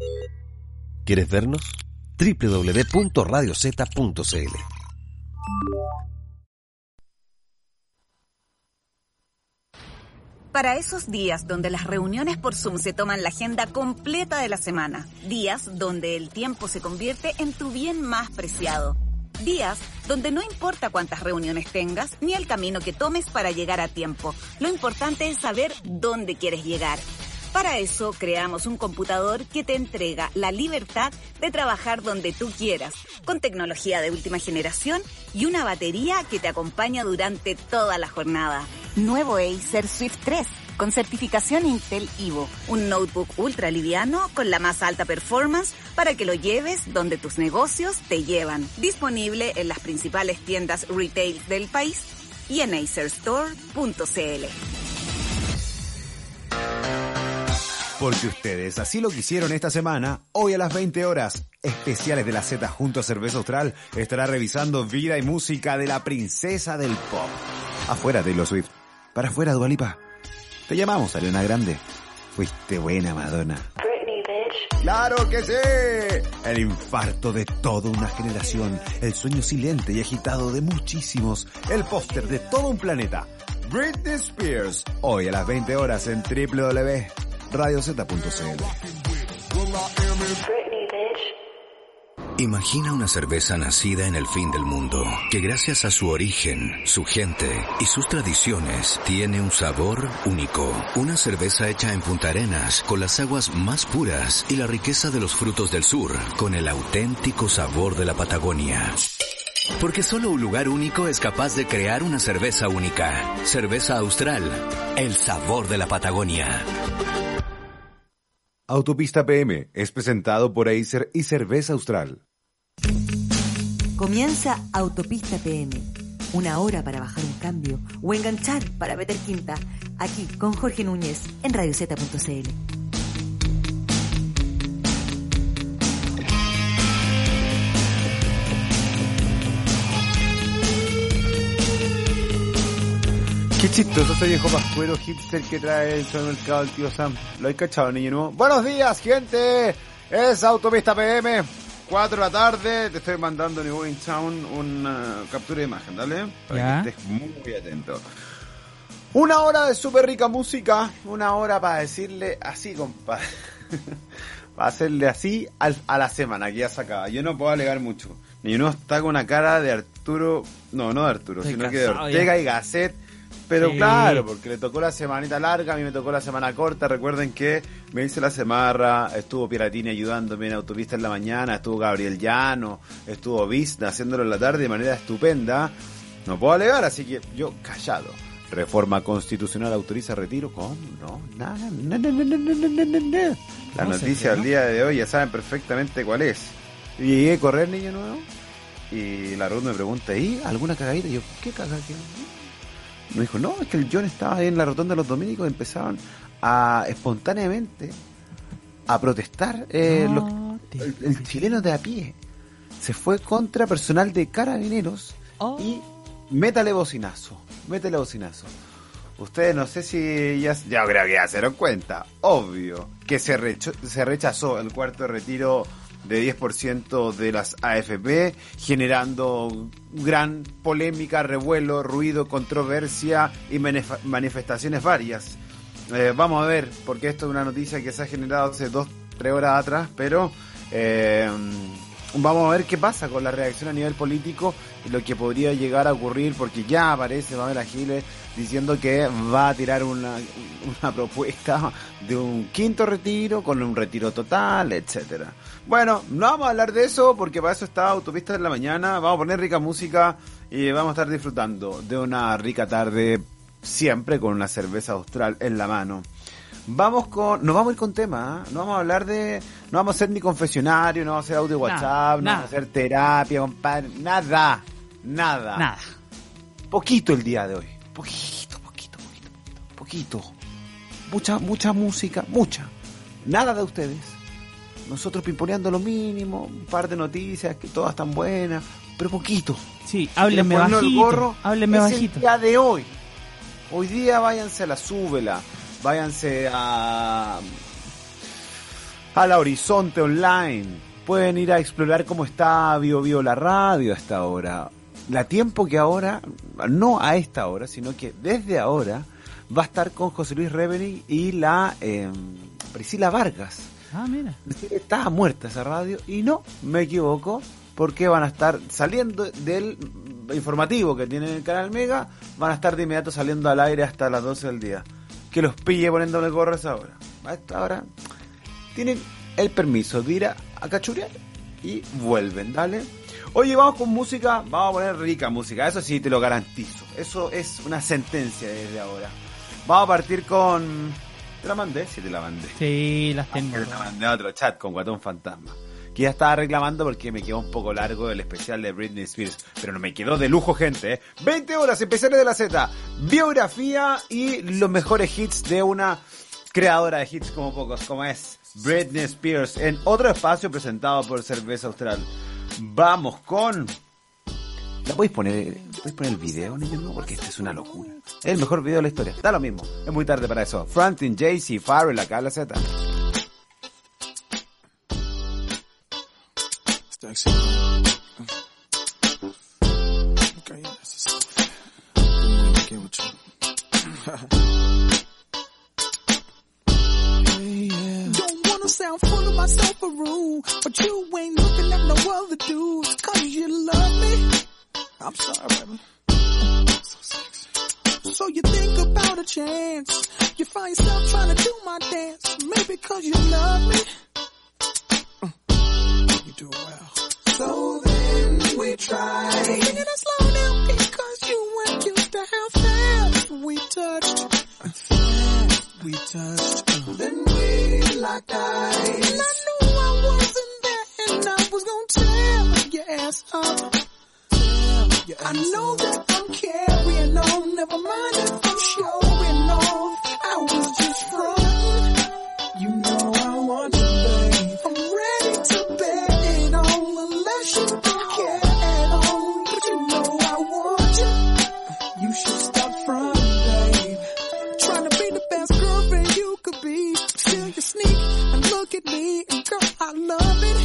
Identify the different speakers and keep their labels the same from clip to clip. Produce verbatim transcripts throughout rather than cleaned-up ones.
Speaker 1: ¿Quieres vernos? doble u doble u doble u punto radio zeta punto c l.
Speaker 2: Para esos días donde las reuniones por Zoom se toman la agenda completa de la semana. Días donde el tiempo se convierte en tu bien más preciado. Días donde no importa cuántas reuniones tengas ni el camino que tomes para llegar a tiempo. Lo importante es saber dónde quieres llegar. Para eso creamos un computador que te entrega la libertad de trabajar donde tú quieras, con tecnología de última generación y una batería que te acompaña durante toda la jornada. Nuevo Acer Swift tres, con certificación Intel Evo, un notebook ultra liviano con la más alta performance para que lo lleves donde tus negocios te llevan. Disponible en las principales tiendas retail del país y en acer store punto c l.
Speaker 3: Porque ustedes así lo quisieron esta semana, hoy a las veinte horas, Especiales de la Z junto a Cerveza Austral estará revisando vida y música de la princesa del pop. Afuera Taylor Swift, para afuera Dua Lipa. Te llamamos, Ariana Grande. Fuiste buena, Madonna.
Speaker 4: Britney, bitch.
Speaker 3: ¡Claro que sí! El infarto de toda una generación, el sueño silente y agitado de muchísimos, el póster de todo un planeta. Britney Spears, hoy a las veinte horas en doble u doble u doble u punto radio zeta punto c l.
Speaker 4: Britney, bitch.
Speaker 5: Imagina una cerveza nacida en el fin del mundo, que gracias a su origen, su gente y sus tradiciones, tiene un sabor único. Una cerveza hecha en Punta Arenas, con las aguas más puras y la riqueza de los frutos del sur, con el auténtico sabor de la Patagonia. Porque solo un lugar único es capaz de crear una cerveza única. Cerveza Austral, el sabor de la Patagonia.
Speaker 3: Autopista P M es presentado por Acer y Cerveza Austral.
Speaker 6: Comienza Autopista P M. Una hora para bajar un cambio o enganchar para meter quinta. Aquí con Jorge Núñez en radio zeta punto c l.
Speaker 3: Qué chistoso ese viejo pascuero hipster que trae el supermercado el tío Sam. ¿Lo hay cachado, niño nuevo? Buenos días, gente. Es Autopista P M. cuatro de la tarde. Te estoy mandando en New Town una captura de imagen, ¿dale? Para
Speaker 7: ¿Ya?
Speaker 3: que estés muy atento. Una hora de súper rica música. Una hora para decirle así, compadre. Para hacerle así al, a la semana que ya se acaba. Yo no puedo alegar mucho. Niño nuevo está con una cara de Arturo. No, no de Arturo,
Speaker 7: Estoy
Speaker 3: sino que de
Speaker 7: cansado
Speaker 3: Ortega
Speaker 7: ya.
Speaker 3: y Gasset. Pero
Speaker 7: Sí.
Speaker 3: claro, porque le tocó la semanita larga, a mí me tocó la semana corta. Recuerden que me hice la semarra, estuvo Piratini ayudándome en Autopista en la mañana, estuvo Gabriel Llano, estuvo Vizna haciéndolo en la tarde de manera estupenda. No puedo alegar, así que yo callado. Reforma constitucional autoriza retiro. ¿Cómo? No, nada, no, no, no, no, no, no, no, no. La
Speaker 7: ¿Cómo se
Speaker 3: noticia
Speaker 7: hace,
Speaker 3: del
Speaker 7: no?
Speaker 3: día de hoy ya saben perfectamente cuál es. Y llegué a correr, niño nuevo, y la Ruth me pregunta, ¿y alguna cagadita? Y yo, ¿qué cagadita? Me dijo, no, es que el John estaba ahí en la rotonda de los dominicos y empezaban a espontáneamente a protestar. Eh,
Speaker 7: No,
Speaker 3: los,
Speaker 7: te-
Speaker 3: el, el chileno de a pie se fue contra personal de carabineros
Speaker 7: Oh.
Speaker 3: y métale bocinazo, métale bocinazo. Ustedes no sé si ya, ya creo que ya se dieron cuenta, obvio, que se, recho, se rechazó el cuarto de retiro de diez por ciento de las A F P, generando gran polémica, revuelo, ruido, controversia y manif- manifestaciones varias. Eh, vamos a ver, porque esto es una noticia que se ha generado hace dos, tres horas atrás, pero eh, vamos a ver qué pasa con la reacción a nivel político y lo que podría llegar a ocurrir, porque ya aparece Pamela Giles diciendo que va a tirar una, una propuesta de un quinto retiro con un retiro total, etcétera. Bueno, no vamos a hablar de eso porque para eso está Autopista de la mañana. Vamos a poner rica música y vamos a estar disfrutando de una rica tarde, siempre con una cerveza austral en la mano. Vamos con, nos vamos a ir con tema, ¿eh? No vamos a hablar de, no vamos a hacer ni confesionario, no vamos a hacer audio
Speaker 7: Nada,
Speaker 3: WhatsApp, no
Speaker 7: nada.
Speaker 3: vamos a hacer terapia, compadre, nada, nada.
Speaker 7: Nada.
Speaker 3: Poquito el día de hoy. Poquito, poquito, poquito, poquito. Poquito. Mucha, mucha música, mucha. Nada de ustedes. Nosotros pimponeando lo mínimo, un par de noticias que todas están buenas, pero poquito.
Speaker 7: Sí, háblenme
Speaker 3: Quieren ponernos el
Speaker 7: bajito.
Speaker 3: gorro,
Speaker 7: Háblenme
Speaker 3: es
Speaker 7: bajito.
Speaker 3: el día de hoy. Hoy día váyanse a la súbela, váyanse a a la Horizonte Online. Pueden ir a explorar cómo está Bio Bio la radio a esta hora. La tiempo que ahora, no a esta hora, sino que desde ahora va a estar con José Luis Reveni y la eh, Priscila Vargas.
Speaker 7: Ah, mira.
Speaker 3: Estaba muerta esa radio y no, me equivoco, porque van a estar saliendo del informativo que tiene el canal Mega, van a estar de inmediato saliendo al aire hasta las doce del día. Que los pille poniéndole gorro a esa hora. A esta hora tienen el permiso de ir a, a cachurear y vuelven, dale. Oye, vamos con música, vamos a poner rica música, eso sí te lo garantizo. Eso es una sentencia desde ahora. Vamos a partir con... ¿Te la mandé? Sí, te la mandé.
Speaker 7: Sí, las tengo.
Speaker 3: Te la mandé a otro chat con Guatón Fantasma. Que ya estaba reclamando porque me quedó un poco largo el especial de Britney Spears. Pero no me quedó de lujo, gente. ¿eh? veinte horas, especiales de la Z. Biografía y los mejores hits de una creadora de hits como pocos, como es Britney Spears. En otro espacio presentado por Cerveza Austral. Vamos con... ¿La podéis poner, podéis poner el video, niños? No, porque este es una locura. Es el mejor video de la historia. Da lo mismo. Es muy tarde para eso. Franklin, Jay-Z, Pharrell, acá en la Z.
Speaker 8: Sound full of myself a rule, but you ain't looking at no other dudes, cause you love me. I'm sorry, baby. So sexy. So you think about a chance, you find yourself trying to do my dance, maybe cause you love me. Mm. You do well. So then we try. Sing it slow down because you weren't used to how fast we touched. Fast we touched. Uh. Then we locked eyes. And I knew I wasn't there and I was gonna tear your ass up. Your ass I know up. That I'm carrying on, never mind if I'm showing off. I was just frontin'. You know I want you, babe. I'm ready to bet it on unless you don't care at all. But you know I want you. You should stop frontin', babe. Trying to be the best girlfriend you could be. Still you sneak and look at me, and girl, I love it.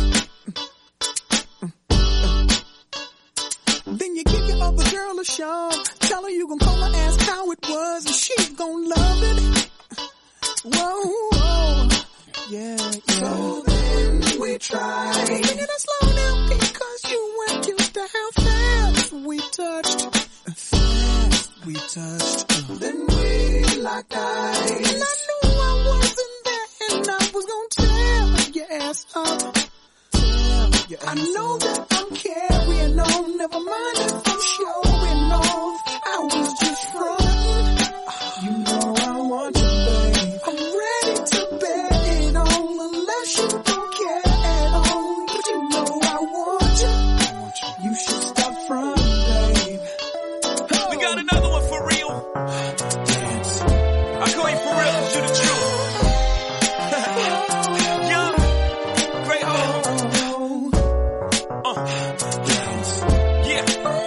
Speaker 8: Then you give your other girl a shove. Tell her you gon' call her, ask how it was, and she gon' love it. Whoa, whoa, yeah, yeah. So then we try. Sing it slow down because you weren't used to how fast we touched. Fast we touched. Uh. Then we locked eyes. And I knew I wasn't there and I was gonna tear your ass up. Your ass I know up. That I'm carrying on, never mind if I'm showing off. I was just frontin'. You know I want you, babe. I'm ready to bet it on unless you don't care at all. But you know I want you. You should stop frontin', babe. Oh.
Speaker 9: We got another one for real. Dance. I call you for real, cause you the truth. Young, great home. Uh. Yeah.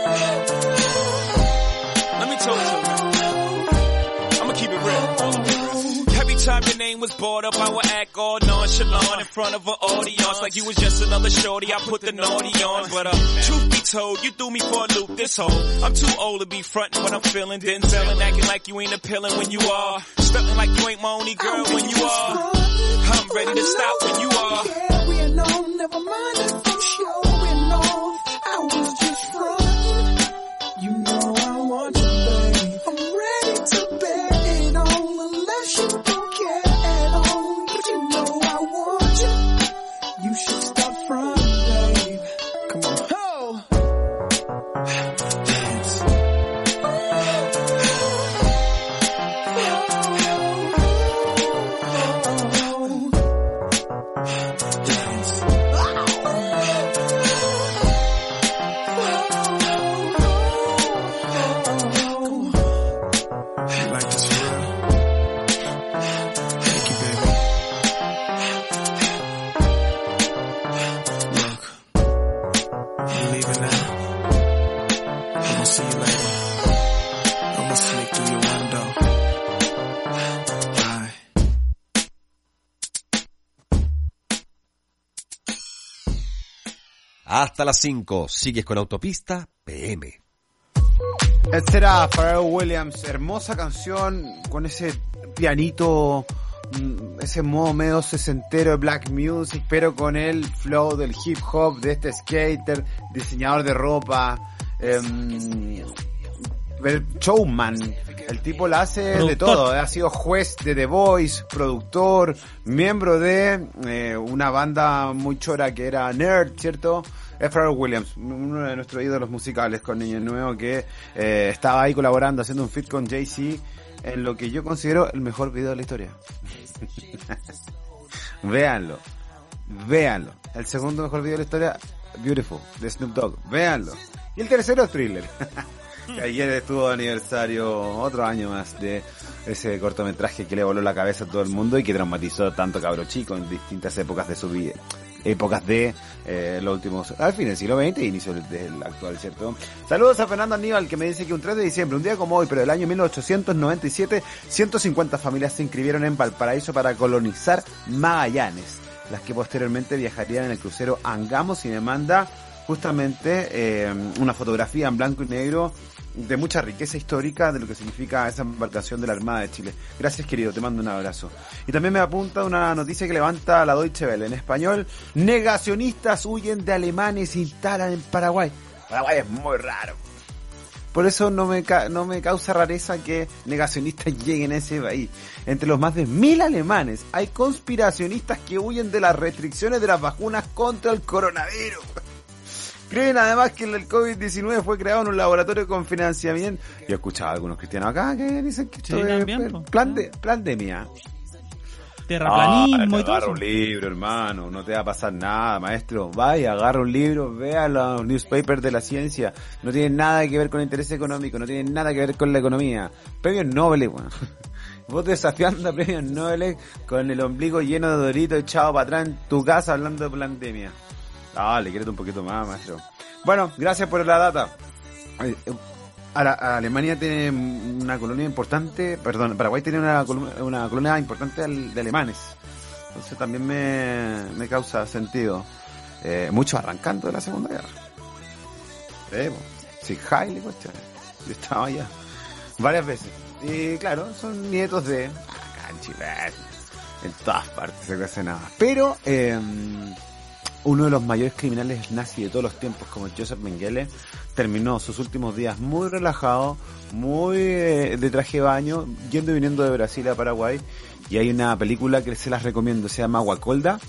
Speaker 9: Let me tell you something. I'ma keep it real. Every time your name was brought up, I would act all nonchalant in front of an audience, like you was just another shorty. I put the naughty on, but uh, truth be told, you threw me for a loop this whole. I'm too old to be frontin' what I'm feeling, then selling, acting like you ain't appealing when you are, stuntin' like you ain't my only girl when you are. I'm ready to stop when you are.
Speaker 8: Carrying on, never mind if I'm showing off. I was just frontin'. You know I want you, babe. I'm ready to bet it on unless you don't care at all. But you know I want you. You should stop frontin', babe. Come on. Oh. Dance.
Speaker 1: Hasta las cinco, sigues con Autopista P M.
Speaker 3: Este era Pharrell Williams, hermosa canción con ese pianito, ese modo medio sesentero de black music, pero con el flow del hip hop de este skater, diseñador de ropa, eh, el showman. El tipo la hace productor. De todo, ha sido juez de The Voice, productor, miembro de eh, una banda muy chora que era Nerd, ¿cierto? Es Pharrell Williams, uno de nuestros ídolos musicales con Niño Nuevo, que eh, estaba ahí colaborando, haciendo un feat con Jay-Z en lo que yo considero el mejor video de la historia. Véanlo, véanlo. El segundo mejor video de la historia, Beautiful, de Snoop Dogg, véanlo. Y el tercero, Thriller. Ayer estuvo de aniversario, otro año más, de ese cortometraje que le voló la cabeza a todo el mundo y que traumatizó tanto cabro chico en distintas épocas de su vida. Épocas de eh, los últimos, al fin del siglo veinte e inicio del, del actual, ¿cierto? Saludos a Fernando Aníbal, que me dice que un tres de diciembre, un día como hoy, pero del año mil ochocientos noventa y siete, ciento cincuenta familias se inscribieron en Valparaíso para colonizar Magallanes, las que posteriormente viajarían en el crucero Angamos, y me manda justamente eh, una fotografía en blanco y negro de mucha riqueza histórica de lo que significa esa embarcación de la Armada de Chile. Gracias, querido, te mando un abrazo. Y también me apunta una noticia que levanta la Deutsche Welle en español: negacionistas huyen de alemanes e instalan en Paraguay. Paraguay es muy raro. Por eso no me ca- no me causa rareza que negacionistas lleguen a ese país. Entre los más de mil alemanes hay conspiracionistas que huyen de las restricciones de las vacunas contra el coronavirus. Creen además que el COVID diecinueve fue creado en un laboratorio con financiamiento. Yo he escuchado a algunos cristianos acá que dicen que esto
Speaker 7: sí,
Speaker 3: es
Speaker 7: también,
Speaker 3: plan de, pandemia.
Speaker 7: Terraplanismo
Speaker 3: ah,
Speaker 7: y todo
Speaker 3: agarra
Speaker 7: eso.
Speaker 3: un libro, hermano, no te va a pasar nada, maestro. Vaya, agarra un libro, vea los newspapers de la ciencia. No tienen nada que ver con el interés económico, no tienen nada que ver con la economía. Premios Nobel, bueno. Vos desafiando a premios Nobel con el ombligo lleno de Doritos echado para atrás en tu casa hablando de pandemia. Dale, quédate un poquito más, maestro. Bueno, gracias por la data. A la, a Alemania tiene una colonia importante, perdón, Paraguay tiene una, una colonia importante de alemanes. Entonces también me, me causa sentido. Eh, muchos arrancando de la Segunda Guerra. Eh, sí, Haile, cuestión. Yo estaba allá varias veces. Y claro, son nietos de... Acá en Chile, en todas partes se hace nada. Pero... Eh, uno de los mayores criminales nazis de todos los tiempos, como Joseph Mengele, terminó sus últimos días muy relajado, muy eh, de traje de baño, yendo y viniendo de Brasil a Paraguay. Y hay una película que se las recomiendo, se llama Guacolda,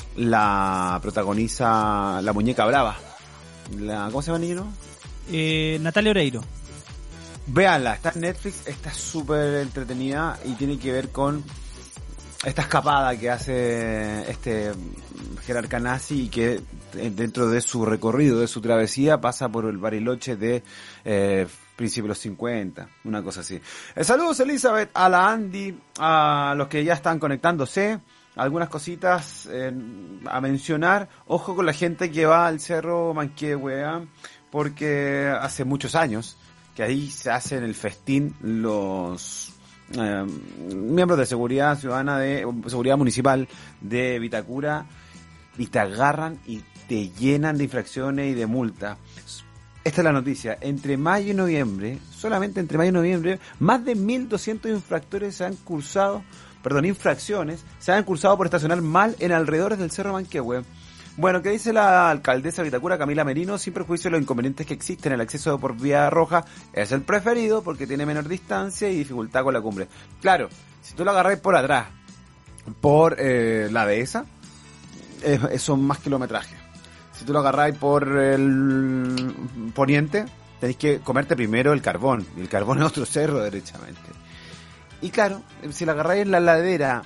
Speaker 3: la protagoniza la muñeca brava. La, ¿Cómo se llama el niño?
Speaker 7: Eh, Natalia Oreiro.
Speaker 3: Véanla, está en Netflix, está súper entretenida y tiene que ver con esta escapada que hace este jerarca nazi y que dentro de su recorrido, de su travesía, pasa por el Bariloche de eh, principios de los cincuenta, una cosa así. Eh, saludos, Elizabeth, a la Andy, a los que ya están conectándose. Algunas cositas eh, a mencionar. Ojo con la gente que va al Cerro Manquehue, porque hace muchos años que ahí se hacen el festín los... Eh, miembros de seguridad ciudadana, de seguridad municipal de Vitacura, y te agarran y te llenan de infracciones y de multas. Esta es la noticia: entre mayo y noviembre, solamente entre mayo y noviembre, más de mil doscientos infractores se han cursado, perdón, infracciones se han cursado por estacionar mal en alrededores del Cerro Manquehue. Bueno, ¿qué dice la alcaldesa de Vitacura, Camila Merino? Sin perjuicio de los inconvenientes que existen, el acceso por vía roja es el preferido porque tiene menor distancia y dificultad con la cumbre. Claro, si tú lo agarras por atrás, por eh, la dehesa, eh, son más kilometrajes. Si tú lo agarras por el poniente, tenéis que comerte primero el carbón, y el carbón es otro cerro derechamente. Y claro, si lo agarráis en la ladera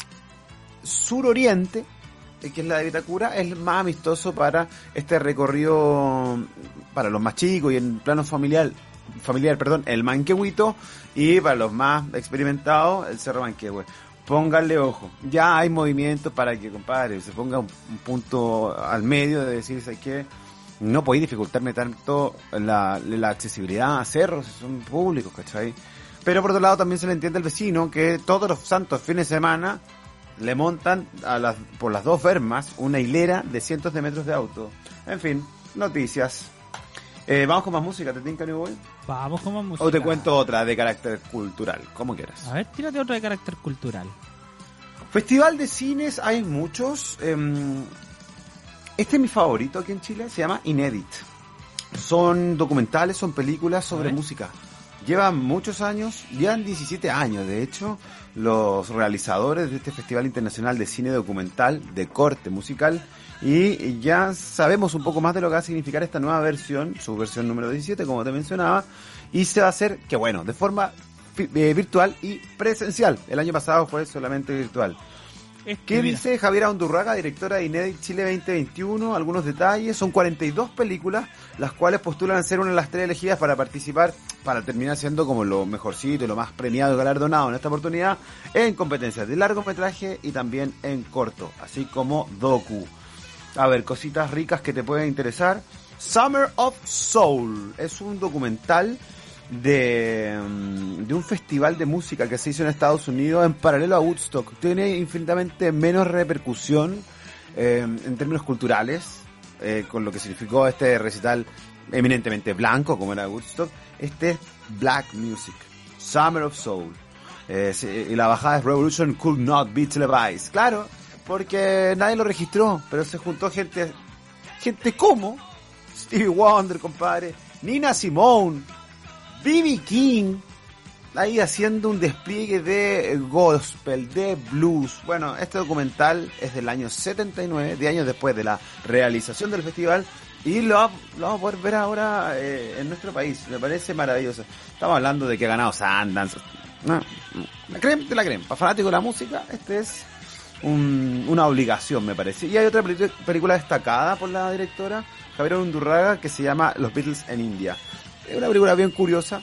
Speaker 3: suroriente, que es la de Vitacura, es más amistoso para este recorrido para los más chicos y en plano familiar, familiar, perdón, el Manquehuito, y para los más experimentados, el Cerro Manquehue. Pónganle ojo, ya hay movimientos para que, compadre, se ponga un, un punto al medio de decir, ¿sabes qué? No podéis dificultarme tanto la, la accesibilidad a cerros, son públicos, ¿cachai? Pero por otro lado también se le entiende al vecino que todos los santos fines de semana le montan a las, por las dos vermas una hilera de cientos de metros de auto. En fin, noticias. Eh, Vamos con más música, ¿te tinca, New Boy?
Speaker 7: Vamos con más música.
Speaker 3: O te cuento otra de carácter cultural, como quieras.
Speaker 7: A ver, tírate otra de carácter cultural.
Speaker 3: Festival de cines, hay muchos. Eh, este es mi favorito aquí en Chile, se llama Inédit. Son documentales, son películas sobre música. Llevan muchos años, llevan diecisiete años, de hecho, los realizadores de este Festival Internacional de Cine Documental de corte musical, y ya sabemos un poco más de lo que va a significar esta nueva versión, su versión número diecisiete, como te mencionaba, y se va a hacer, que bueno, de forma eh, virtual y presencial. El año pasado fue solamente virtual. ¿Qué dice Javiera Undurraga, directora de Inédit Chile veinte veintiuno? Algunos detalles. Son cuarenta y dos películas, las cuales postulan a ser una de las tres elegidas para participar, para terminar siendo como lo mejorcito y lo más premiado y galardonado en esta oportunidad, en competencias de largometraje y también en corto, así como docu. A ver, cositas ricas que te pueden interesar. Summer of Soul es un documental de, de un festival de música que se hizo en Estados Unidos en paralelo a Woodstock. Tiene infinitamente menos repercusión eh, en términos culturales, eh, con lo que significó este recital eminentemente blanco como era Woodstock. Este es Black Music, Summer of Soul, eh, y la bajada es Revolution Could Not Be Televised. Claro, porque nadie lo registró, pero se juntó gente gente como Stevie Wonder, compadre, Nina Simone, B B King, ahí haciendo un despliegue de gospel, de blues. Bueno, este documental es del año setenta y nueve, de años después de la realización del festival, y lo, lo vamos a poder ver ahora eh, en nuestro país. Me parece maravilloso. Estamos hablando de que ha ganado Sundance. No, la creme de la creme. Para fanáticos de la música, este es un, una obligación, me parece. Y hay otra peli- película destacada por la directora Javiera Undurraga que se llama Los Beatles en India. Es una película bien curiosa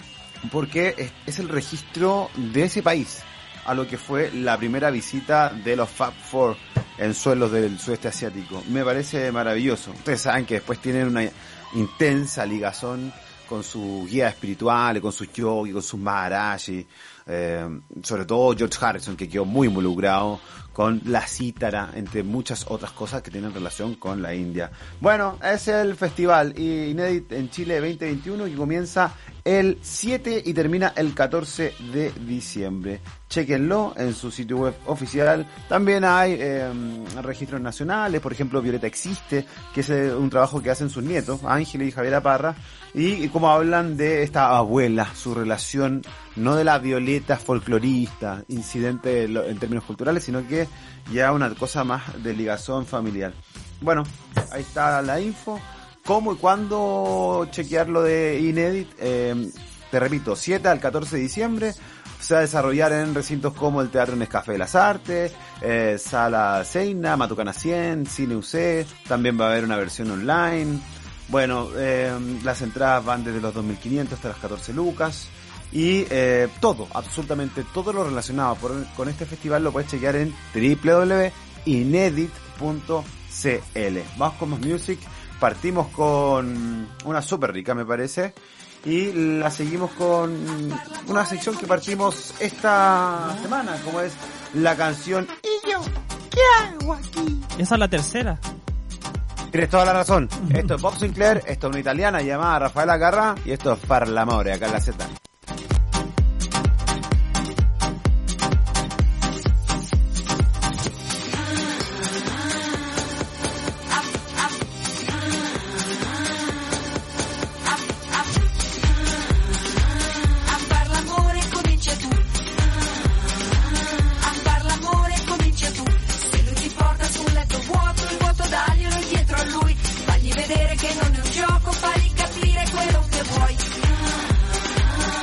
Speaker 3: porque es, es el registro de ese país a lo que fue la primera visita de los Fab Four en suelos del sudeste asiático. Me parece maravilloso. Ustedes saben que después tienen una intensa ligazón con sus guías espirituales, con sus yogis, con sus maharaji, eh, sobre todo George Harrison, que quedó muy involucrado con la cítara, entre muchas otras cosas que tienen relación con la India. Bueno, es el festival Inédit en Chile veinte veintiuno, que comienza el siete y termina el catorce de diciembre. Chéquenlo en su sitio web oficial. También hay eh, registros nacionales, por ejemplo, Violeta Existe, que es un trabajo que hacen sus nietos, Ángel y Javiera Parra, y, y como hablan de esta abuela, su relación, no de la Violeta folclorista, incidente en términos culturales, sino que ya una cosa más de ligazón familiar. Bueno, ahí está la info. ¿Cómo y cuándo chequear lo de Inédit? Eh, te repito, siete al catorce de diciembre. Se va a desarrollar en recintos como el Teatro Nescafé de las Artes, eh, Sala Seina, Matucana cien, Cine U C. También va a haber una versión online. Bueno, eh, las entradas van desde los dos mil quinientos hasta las catorce lucas. Y eh, todo, absolutamente todo lo relacionado por, con este festival lo puedes chequear en doble u doble u doble u punto inedit punto c l. Vamos con más music. Partimos con una súper rica, me parece. Y la seguimos con una sección que partimos esta semana, como es la canción ¿Y yo qué hago aquí?
Speaker 7: Esa es la tercera.
Speaker 3: Tienes toda la razón. Esto es Bob Sinclair, esto es una italiana llamada Rafaela Carrà y esto es Parlamore, acá en la Z.
Speaker 10: Vedere che non è un gioco, fagli capire quello che vuoi.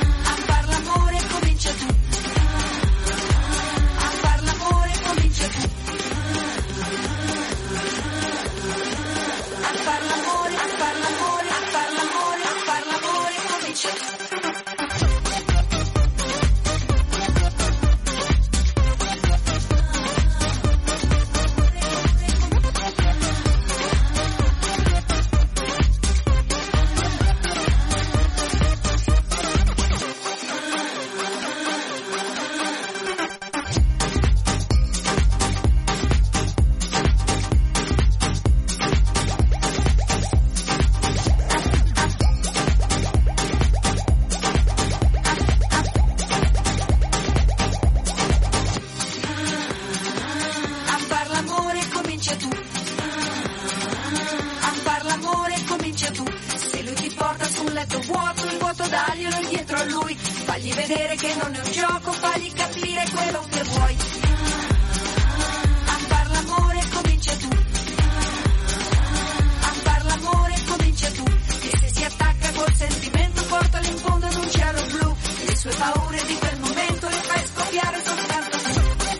Speaker 10: daglielo indietro a lui, fagli vedere che non è un gioco, fagli capire quello che vuoi. A far l'amore comincia tu, a far l'amore comincia tu, e se si attacca col sentimento portalo in fondo ad un cielo blu, le sue paure di quel momento le fai scoppiare soltanto tu.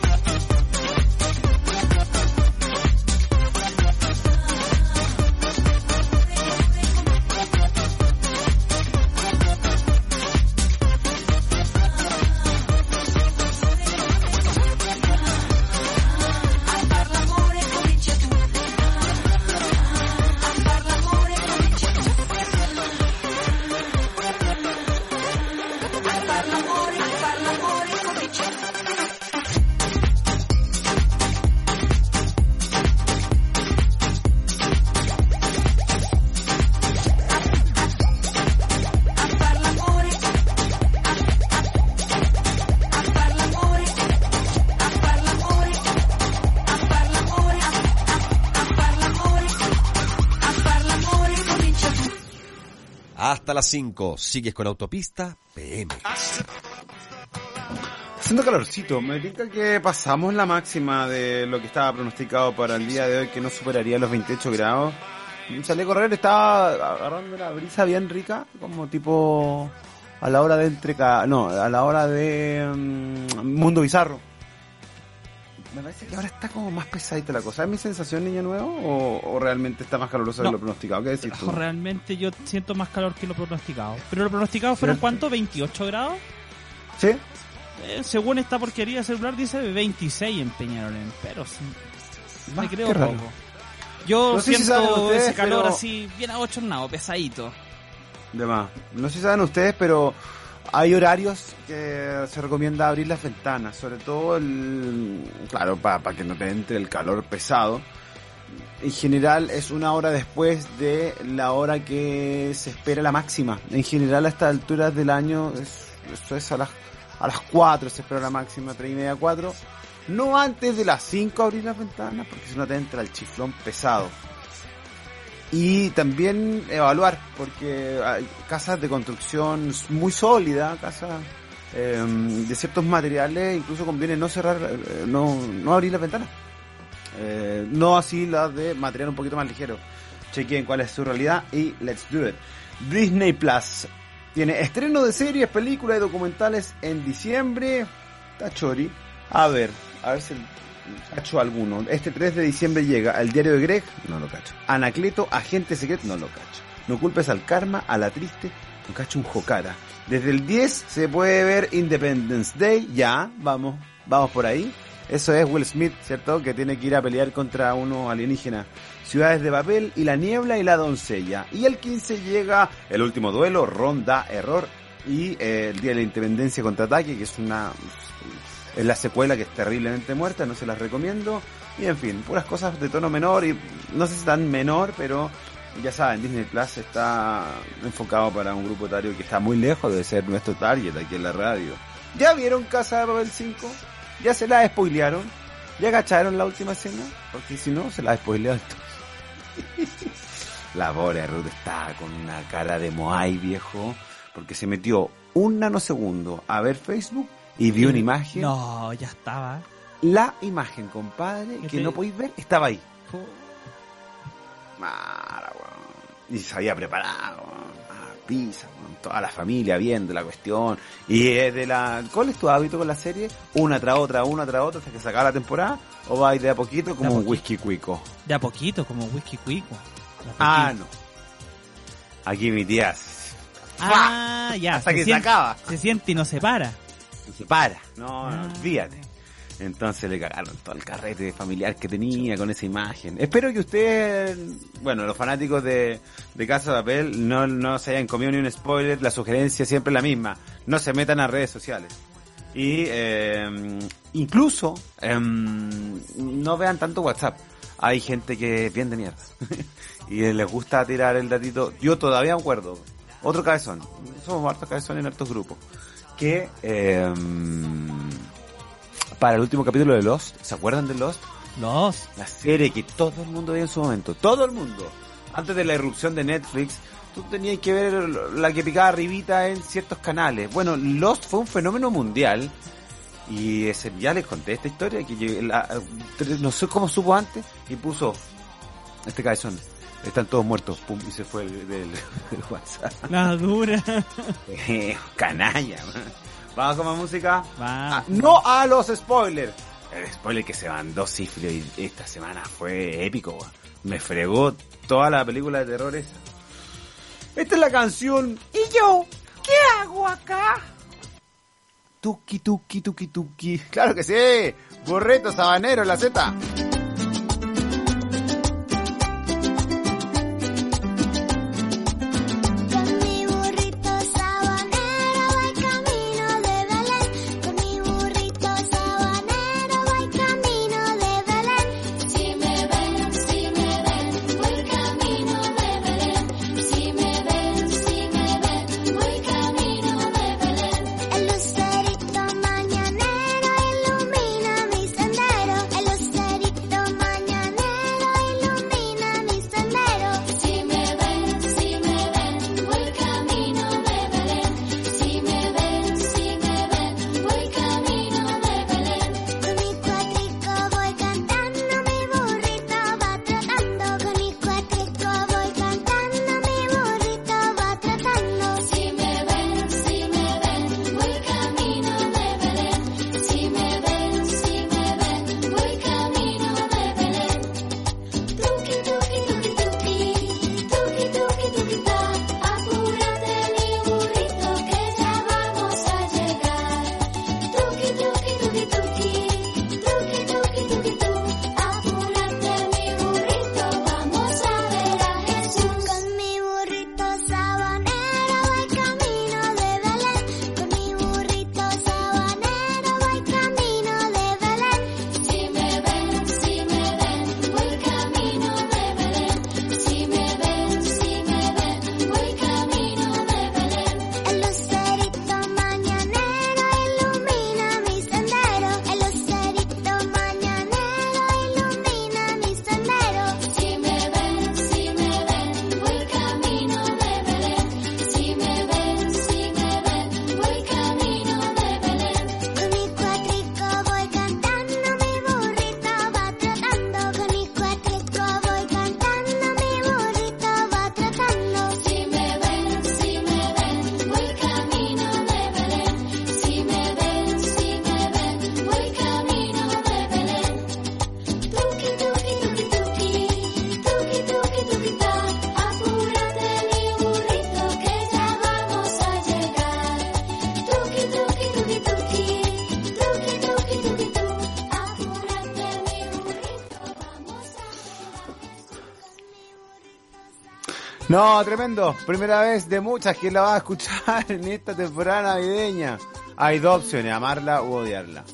Speaker 1: Hasta las cinco, sigues con Autopista P M.
Speaker 3: Haciendo calorcito, me tinca que pasamos la máxima de lo que estaba pronosticado para el día de hoy, que no superaría los veintiocho grados. Salí a correr, estaba agarrando una brisa bien rica, como tipo a la hora de entreca, no, a la hora de um, Mundo Bizarro. Me parece que ahora está como más pesadita la cosa. ¿Es mi sensación, niño nuevo? ¿O, o realmente está más caluroso
Speaker 7: No.
Speaker 3: de lo pronosticado? ¿Qué decís tú?
Speaker 7: Realmente yo siento más calor que lo pronosticado. ¿Pero lo pronosticado fueron cuánto? ¿veintiocho grados?
Speaker 3: ¿Sí?
Speaker 7: Eh, según esta porquería de celular dice veintiséis en Peñarolén. Pero sí, me
Speaker 3: Ah,
Speaker 7: creo
Speaker 3: qué raro.
Speaker 7: poco. Yo
Speaker 3: No sé si saben
Speaker 7: siento
Speaker 3: ustedes,
Speaker 7: ese calor
Speaker 3: pero-
Speaker 7: así bien abochornado, pesadito.
Speaker 3: De más. No sé si saben ustedes, pero hay horarios que se recomienda abrir las ventanas, sobre todo el, claro, para pa que no te entre el calor pesado. En general es una hora después de la hora que se espera la máxima. En general a estas alturas del año, es, eso es a las a las cuatro se espera la máxima, tres y media, cuatro. No antes de las cinco abrir las ventanas, porque si no te entra el chiflón pesado. Y también evaluar, porque hay casas de construcción muy sólida, casas eh, de ciertos materiales, incluso conviene no cerrar, eh, no, no abrir las ventanas. Eh, no así las de material un poquito más ligero. Chequen cuál es su realidad y let's do it. Disney Plus tiene estreno de series, películas y documentales en diciembre. Tachori. A ver, a ver si cacho alguno. Este tres de diciembre llega El diario de Greg, no lo cacho. Anacleto, Agente Secreto, no lo cacho. No culpes al karma, a la triste, no cacho un Jokara. Desde el diez se puede ver Independence Day, ya, vamos, vamos por ahí. Eso es Will Smith, ¿cierto? Que tiene que ir a pelear contra unos alienígenas. Ciudades de Papel y La Niebla y La Doncella. Y el quince llega El último duelo, Ronda, Error y eh, El día de la Independencia Contraataque, que es una... es la secuela que es terriblemente muerta, no se las recomiendo. Y en fin, puras cosas de tono menor y no sé si tan menor, pero ya saben, Disney Plus está enfocado para un grupo etario que está muy lejos de ser nuestro target aquí en la radio. ¿Ya vieron Casa de Papel cinco? ¿Ya se la spoilearon? ¿Ya cacharon la última escena? Porque si no, se la spoilearon todos. La pobre Ruth está con una cara de Moai, viejo, porque se metió un nanosegundo a ver Facebook y vio una imagen.
Speaker 7: No, ya estaba.
Speaker 3: La imagen, compadre, que
Speaker 7: te...
Speaker 3: no podéis ver, estaba ahí.
Speaker 7: Oh.
Speaker 3: Mara, weón. Y se había preparado, weón. Ah, pizza, weón. Toda la familia viendo la cuestión. Y es de la... ¿Cuál es tu hábito con la serie? Una tras otra, una tras otra, hasta que se acaba la temporada. ¿O vais de a poquito como
Speaker 7: a
Speaker 3: un
Speaker 7: poquito.
Speaker 3: whisky cuico?
Speaker 7: De a poquito, como whisky cuico.
Speaker 3: Ah, no. Aquí mi tía...
Speaker 7: Ah, ya.
Speaker 3: Hasta
Speaker 7: se
Speaker 3: que
Speaker 7: siente,
Speaker 3: se acaba.
Speaker 7: Se siente y no se para.
Speaker 3: Y se para. No, no,
Speaker 7: Ah.
Speaker 3: olvídate. Entonces le cagaron todo el carrete familiar que tenía con esa imagen. Espero que ustedes, bueno, los fanáticos de, de Casa de Papel, no, no se hayan comido ni un spoiler. La sugerencia siempre es la misma. No se metan a redes sociales. Y eh, incluso eh, no vean tanto WhatsApp. Hay gente que es bien de mierda. Y les gusta tirar el datito. Yo todavía me acuerdo. Otro cabezón. Somos hartos cabezones en hartos grupos. Que... Eh, para el último capítulo de Lost, ¿se acuerdan de Lost?
Speaker 7: Lost.
Speaker 3: La serie que todo el mundo veía en su momento, todo el mundo. Antes de la irrupción de Netflix, tú tenías que ver la que picaba arribita en ciertos canales. Bueno, Lost fue un fenómeno mundial. Y ese, ya les conté esta historia, que yo, la, no sé cómo supo antes, y puso este cabezón. Están todos muertos, pum, y se fue del, del, del WhatsApp.
Speaker 7: La dura.
Speaker 3: Eh, canalla, man. Vamos con más música.
Speaker 7: Ah,
Speaker 3: no a los spoilers. El spoiler que se mandó Cifre esta semana fue épico, man. Me fregó toda la película de terror esa. Esta es la canción. ¿Y yo? ¿Qué hago acá? Tuki, tuki, tuki, tuki. Claro que sí. Burrito sabanero en la Z. No, tremendo. Primera vez de muchas que la vas a escuchar en esta temporada navideña. Hay dos opciones, amarla u odiarla.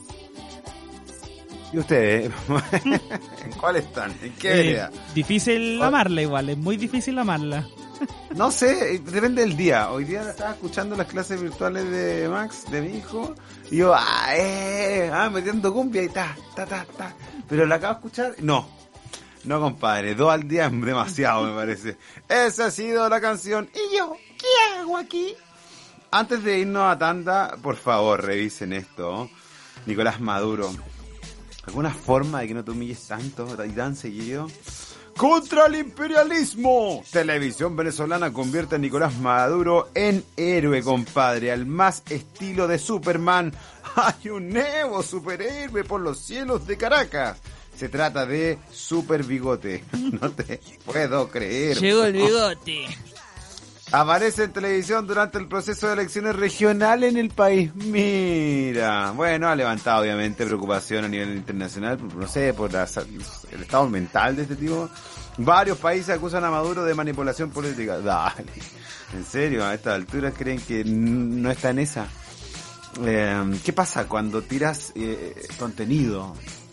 Speaker 3: ¿Y ustedes? ¿En cuál están? ¿En qué vereda?
Speaker 7: Eh, difícil amarla igual, es muy difícil amarla.
Speaker 3: No sé, depende del día. Hoy día estaba escuchando las clases virtuales de Max, de mi hijo, y yo, ah, eh, ah, metiendo cumbia y ta, ta, ta, ta. Pero la acabo de escuchar, no. No, compadre, dos al día es demasiado, me parece. Esa ha sido la canción. ¿Y yo? ¿Qué hago aquí? Antes de irnos a tanda, por favor, revisen esto. Nicolás Maduro. ¿Alguna forma de que no te humilles tanto y tan seguido? ¡Contra el imperialismo! Televisión venezolana convierte a Nicolás Maduro en héroe, compadre. Al más estilo de Superman. ¡Hay un nuevo superhéroe por los cielos de Caracas! Se trata de Super Bigote. No te puedo creer.
Speaker 7: Llegó el bigote.
Speaker 3: Aparece en televisión durante el proceso de elecciones regionales en el país. Mira. Bueno, ha levantado obviamente preocupación a nivel internacional, no sé, por la, el estado mental de este tipo. Varios países acusan a Maduro de manipulación política. Dale. En serio, a estas alturas creen que no está en esa. Eh, ¿Qué pasa cuando tiras eh, contenido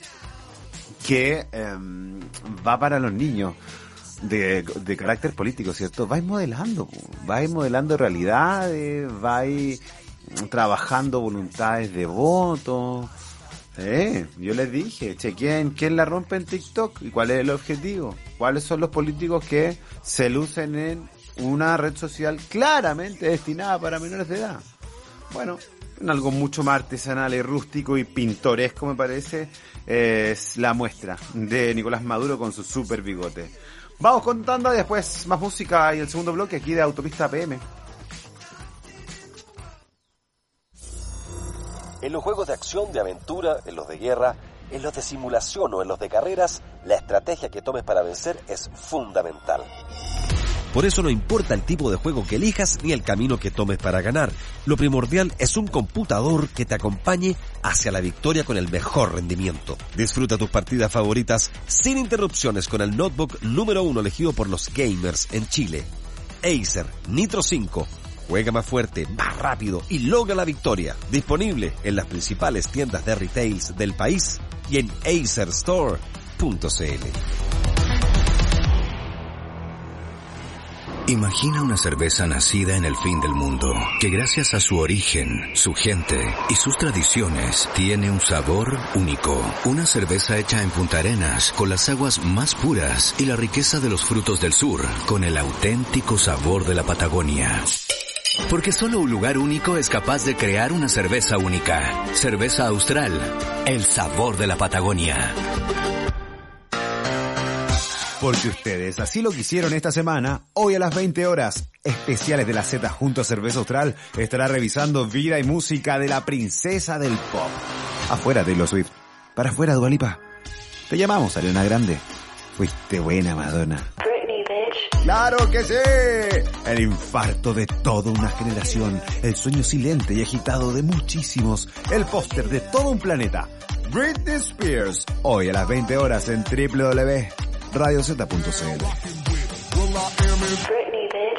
Speaker 3: que eh, va para los niños de, de carácter político, ¿cierto? Vais modelando, vais modelando realidades, vais trabajando voluntades de voto. Eh, yo les dije, chequen quién la rompe en TikTok y cuál es el objetivo, cuáles son los políticos que se lucen en una red social claramente destinada para menores de edad. Bueno, en algo mucho más artesanal y rústico y pintoresco, me parece, es la muestra de Nicolás Maduro con su super bigote. Vamos con tanda, después más música y el segundo bloque aquí de Autopista P M.
Speaker 1: En los juegos de acción, de aventura, en los de guerra, en los de simulación o en los de carreras, la estrategia que tomes para vencer es fundamental. Por eso no importa el tipo de juego que elijas ni el camino que tomes para ganar. Lo primordial es un computador que te acompañe hacia la victoria con el mejor rendimiento. Disfruta tus partidas favoritas sin interrupciones con el notebook número uno elegido por los gamers en Chile. Acer Nitro cinco. Juega más fuerte, más rápido y logra la victoria. Disponible en las principales tiendas de retails del país y en acer store punto c l.
Speaker 5: Imagina una cerveza nacida en el fin del mundo, que gracias a su origen, su gente y sus tradiciones, tiene un sabor único. Una cerveza hecha en Punta Arenas, con las aguas más puras y la riqueza de los frutos del sur, con el auténtico sabor de la Patagonia. Porque solo un lugar único es capaz de crear una cerveza única. Cerveza Austral, el sabor de la Patagonia.
Speaker 3: Porque ustedes así lo quisieron esta semana, hoy a las veinte horas, especiales de la Z junto a Cerveza Austral, estará revisando vida y música de la princesa del pop. Afuera Taylor Swift, para afuera Dua Lipa. Te llamamos, Ariana Grande. Fuiste buena, Madonna.
Speaker 4: Britney, bitch.
Speaker 3: ¡Claro que sí! El infarto de toda una generación, el sueño silente y agitado de muchísimos, el póster de todo un planeta. Britney Spears, hoy a las veinte horas en doble u doble u doble u punto radio z punto c l.
Speaker 4: Britney, bitch.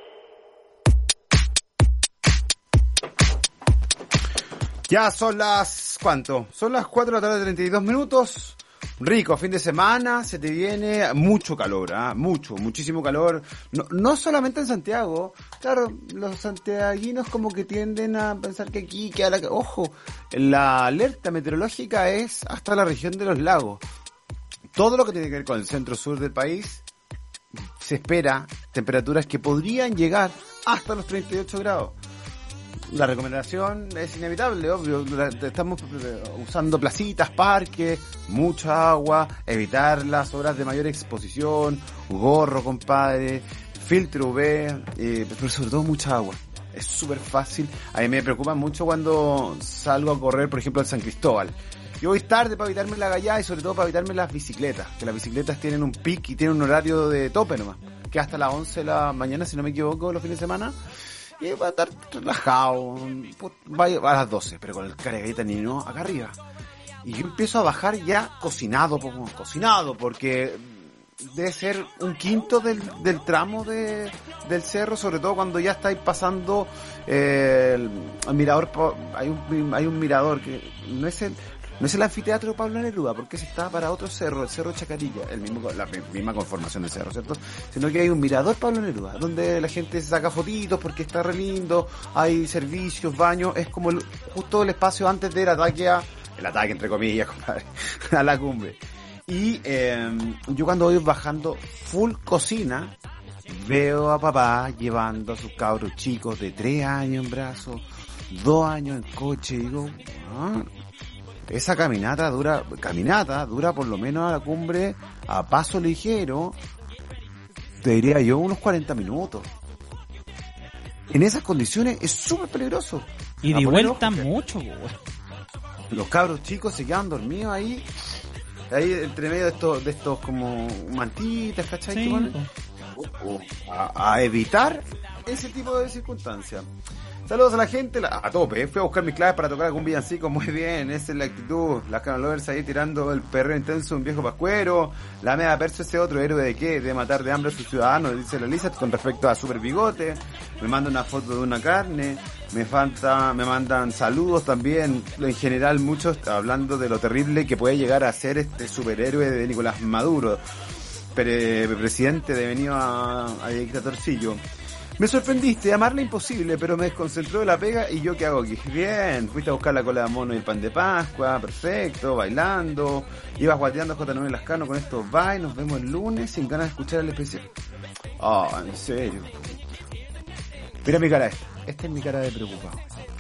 Speaker 3: Ya son las... ¿cuánto? Son las cuatro de la tarde, treinta y dos minutos. Rico, fin de semana, se te viene mucho calor, ¿ah? Mucho, muchísimo calor. No, no solamente en Santiago. Claro, los santiaguinos como que tienden a pensar que aquí queda la... Ojo, la alerta meteorológica es hasta la región de los lagos. Todo lo que tiene que ver con el centro-sur del país, se espera temperaturas que podrían llegar hasta los treinta y ocho grados. La recomendación es inevitable, obvio. Estamos usando placitas, parques, mucha agua, evitar las horas de mayor exposición, gorro, compadre, filtro U V, eh, pero sobre todo mucha agua. Es súper fácil. A mí me preocupa mucho cuando salgo a correr, por ejemplo, al San Cristóbal. Yo voy tarde para evitarme la gallada y sobre todo para evitarme las bicicletas, que las bicicletas tienen un pic y tienen un horario de tope nomás, que hasta las once de la mañana, si no me equivoco, los fines de semana, y va a estar relajado, va a las doce, pero con el cargadita ni no, acá arriba. Y yo empiezo a bajar ya cocinado, cocinado, porque debe ser un quinto del, del tramo de, del cerro, sobre todo cuando ya estáis pasando eh, el, el mirador, hay un, hay un mirador que no es el... No es el anfiteatro Pablo Neruda, porque ese está para otro cerro, el Cerro Chacarilla, el mismo, la misma conformación del cerro, ¿cierto? Sino que hay un mirador Pablo Neruda, donde la gente se saca fotitos porque está re lindo, hay servicios, baños, es como el, justo el espacio antes del ataque a, el ataque entre comillas, compadre, a la cumbre. Y eh, yo cuando voy bajando full cocina, veo a papá llevando a sus cabros chicos de tres años en brazos, dos años en coche, y digo, ah, esa caminata dura, caminata dura por lo menos a la cumbre a paso ligero, te diría yo unos cuarenta minutos. En esas condiciones es súper peligroso.
Speaker 7: Y de vuelta mucho, güey.
Speaker 3: Los cabros chicos se quedan dormidos ahí, ahí entre medio de estos, de estos como mantitas, ¿cachai?
Speaker 7: Sí.
Speaker 3: A, a evitar ese tipo de circunstancias. Saludos a la gente, la, a tope, eh. Fui a buscar mis claves para tocar algún villancico, muy bien, esa es la actitud. Las Canalovers ahí tirando el perreo intenso, un viejo pascuero. La media perso, ese otro héroe de qué, de matar de hambre a sus ciudadanos, dice la Lisa, con respecto a Super Bigote. Me manda una foto de una carne, me falta, me mandan saludos también, en general muchos hablando de lo terrible que puede llegar a ser este superhéroe de Nicolás Maduro, pre, presidente devenido a, a dictatorcillo. Me sorprendiste, amarla imposible, pero me desconcentró de la pega y yo qué hago aquí. Bien, fuiste a buscar la cola de mono y el pan de Pascua, perfecto, bailando, ibas guateando J nueve Lascano con estos bye, nos vemos el lunes sin ganas de escuchar el especial. Ah, oh, en serio. Mira mi cara esta, esta es mi cara de preocupado.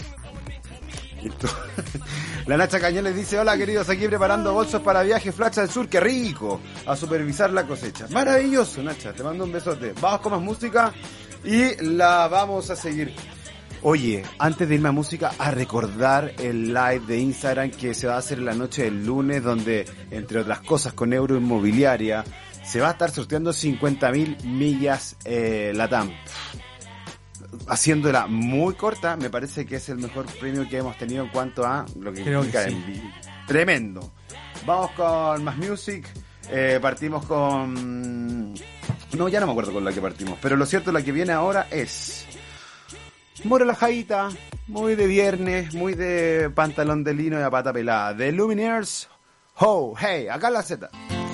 Speaker 3: La Nacha Cañones dice: hola queridos, aquí preparando bolsos para viaje Flash al Sur, qué rico, a supervisar la cosecha. Maravilloso, Nacha, te mando un besote. Vamos con más música y la vamos a seguir. Oye, antes de irme a música, a recordar el live de Instagram que se va a hacer en la noche del lunes, donde, entre otras cosas, con Euroinmobiliaria se va a estar sorteando cincuenta mil millas eh, Latam. Haciéndola muy corta, me parece que es el mejor premio que hemos tenido en cuanto a lo que
Speaker 7: Creo
Speaker 3: implica
Speaker 7: que sí.
Speaker 3: en... Tremendo. Vamos con más music. Eh, partimos con... No, ya no me acuerdo con la que partimos, pero lo cierto, la que viene ahora es... muy relajadita, muy de viernes, muy de pantalón de lino y a pata pelada. The Lumineers, Ho, hey, acá en la Z.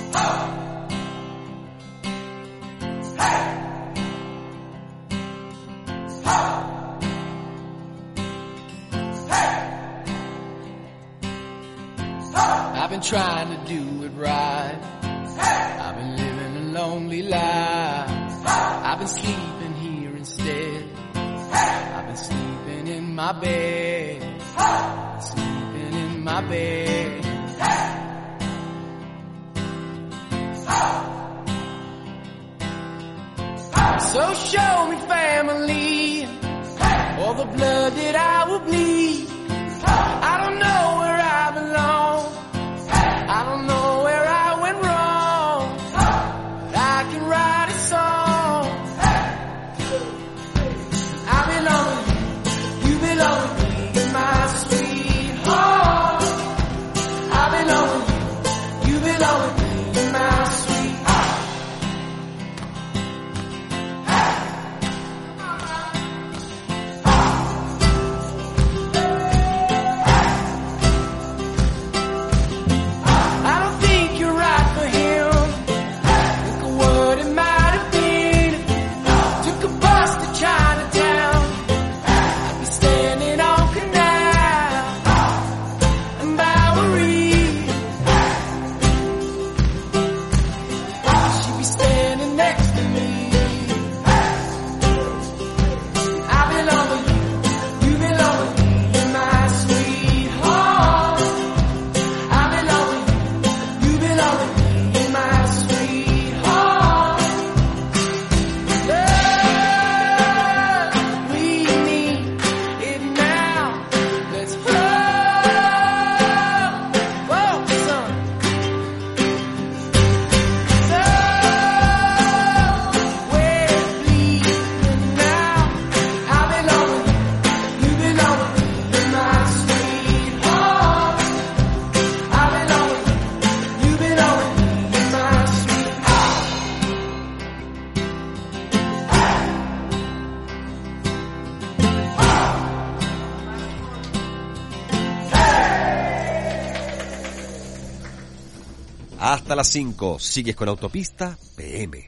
Speaker 11: I've been trying to do it right. I've been living a lonely life. I've been sleeping here instead. I've been sleeping in my bed. Sleeping in my bed. So show me family, all the blood that I will bleed. I don't know where I belong. I don't know where I went wrong. But I can write a song. I belong with you. You belong with me in my sweet home. I belong with you. You belong with me in my sweet home.
Speaker 1: Hasta las cinco, sigues con Autopista P M.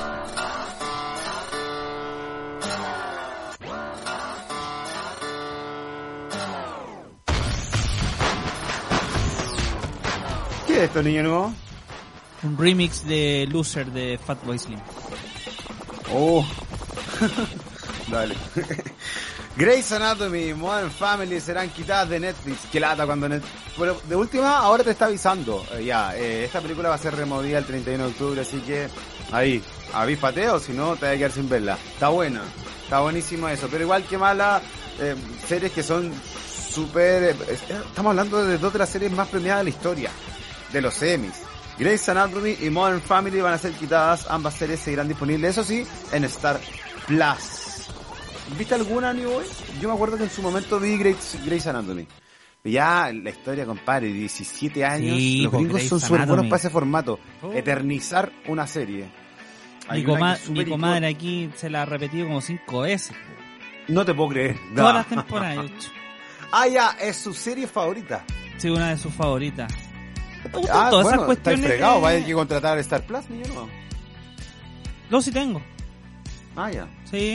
Speaker 3: ¿Qué es esto, niño nuevo?
Speaker 7: Un remix de Loser de Fatboy Slim.
Speaker 3: Oh. Dale. Grey's Anatomy y Modern Family serán quitadas de Netflix. Qué lata cuando Netflix... Pero de última, ahora te está avisando. Eh, ya, eh, esta película va a ser removida el treinta y uno de octubre, así que ahí, avíspate o si no te vas a quedar sin verla. Está buena, está buenísimo eso. Pero igual que mala, eh, series que son súper... Eh, estamos hablando de dos de las series más premiadas de la historia, de los Emmys. Grey's Anatomy y Modern Family van a ser quitadas. Ambas series seguirán disponibles, eso sí, en Star Plus. ¿Viste alguna, New Boy? Yo me acuerdo que en su momento vi Grey's, Grey's Anatomy. Ya, la historia, compadre, diecisiete años.
Speaker 7: Sí,
Speaker 3: los gringos
Speaker 7: Grey's
Speaker 3: son súper buenos
Speaker 7: Anatomy.
Speaker 3: para ese formato.
Speaker 7: Oh.
Speaker 3: Eternizar una serie. Hay
Speaker 7: Mi,
Speaker 3: una
Speaker 7: coma-
Speaker 3: que es súper
Speaker 7: mi comadre aquí se la ha repetido como cinco veces.
Speaker 3: icónica. No te puedo creer. No.
Speaker 7: Todas las temporadas.
Speaker 3: Ah, ya, es su serie favorita.
Speaker 7: Sí, una de sus favoritas. Me gustan
Speaker 3: Ah,
Speaker 7: todas
Speaker 3: bueno,
Speaker 7: esas
Speaker 3: está
Speaker 7: cuestiones.
Speaker 3: fregado.
Speaker 7: de-
Speaker 3: Va a tener que contratar Star Plus, niño, ¿no?
Speaker 7: No, sí tengo.
Speaker 3: Ah, ya.
Speaker 7: Sí.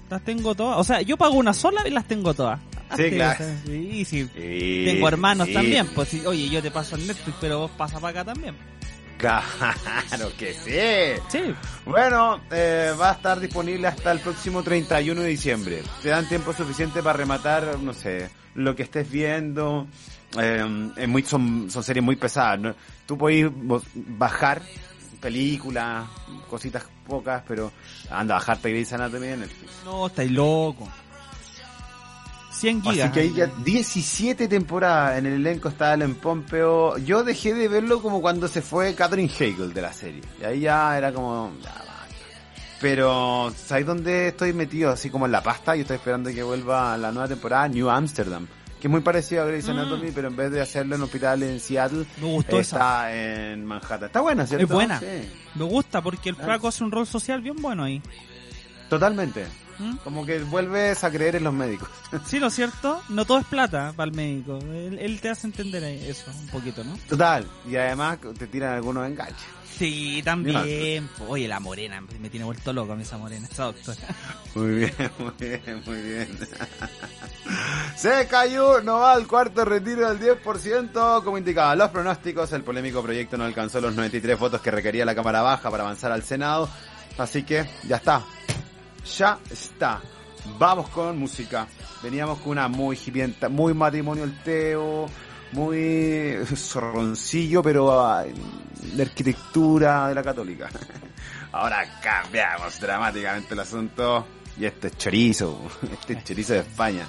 Speaker 7: Las tengo todas. O sea, yo pago una sola y las tengo todas.
Speaker 3: Sí,
Speaker 7: Sí,
Speaker 3: claro.
Speaker 7: o sea, sí, sí.
Speaker 3: Sí,
Speaker 7: Tengo hermanos
Speaker 3: sí.
Speaker 7: también. Pues sí, oye, yo te paso el Netflix, pero vos pasas para acá también.
Speaker 3: Claro que sí.
Speaker 7: Sí.
Speaker 3: Bueno, eh, va a estar disponible hasta el próximo treinta y uno de diciembre. Te dan tiempo suficiente para rematar, no sé, lo que estés viendo. Eh, es muy, son, son series muy pesadas, ¿no? Tú podés bajar películas, cositas pocas, pero anda a bajarte Grey's Anatomy en Netflix.
Speaker 7: No, estáis loco. cien gigas.
Speaker 3: Así que hay ya diecisiete temporadas. En el elenco está Ellen Pompeo. Yo dejé de verlo como cuando se fue Katherine Heigl de la serie. Y ahí ya era como... Ya, basta. Pero, ¿sabes dónde estoy metido? Así como en la pasta. Yo estoy esperando que vuelva la nueva temporada, New Amsterdam. Que es muy parecido a Grey's Anatomy, mm. pero en vez de hacerlo en un hospital en Seattle,
Speaker 7: me gustó
Speaker 3: está
Speaker 7: esa.
Speaker 3: En Manhattan. Está buena, ¿cierto?
Speaker 7: Es buena.
Speaker 3: Sí.
Speaker 7: Me gusta porque el
Speaker 3: Ah.
Speaker 7: flaco hace un rol social bien bueno ahí.
Speaker 3: Totalmente.
Speaker 7: ¿Mm?
Speaker 3: Como que vuelves a creer en los médicos.
Speaker 7: Sí, ¿no es cierto? No todo es plata para el médico. Él, él te hace entender eso un poquito, ¿no?
Speaker 3: Total. Y además te tiran algunos enganches.
Speaker 7: Sí, también. Oye, la morena, me tiene vuelto loco a mí esa morena, esa doctora.
Speaker 3: Muy bien, muy bien, muy bien. Se cayó, no va al cuarto retiro del diez por ciento. Como indicaban los pronósticos, el polémico proyecto no alcanzó los noventa y tres votos que requería la Cámara Baja para avanzar al Senado. Así que ya está. Ya está. Vamos con música. Veníamos con una muy hipienta, muy matrimonio el Teo, muy zorroncillo, pero uh, de arquitectura de la Católica. Ahora cambiamos dramáticamente el asunto. Y este es chorizo, este es chorizo de España.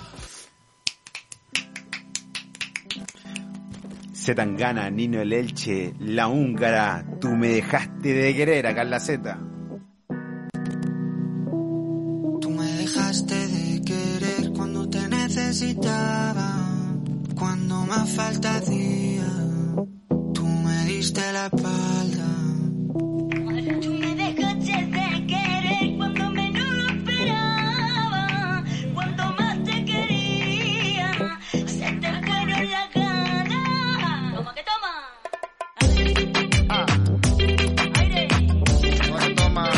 Speaker 3: Zetangana, Nino el Elche, La Húngara, Tú me dejaste de querer, acá en la Z.
Speaker 12: Tú me dejaste de querer cuando te necesitaba, cuando más falta hacía, tú me diste la espalda.
Speaker 10: Tú me dejaste de querer cuando menos lo esperaba, cuando más te quería, se te fueron las ganas. Toma que toma. Ah. Aire. Toma, toma.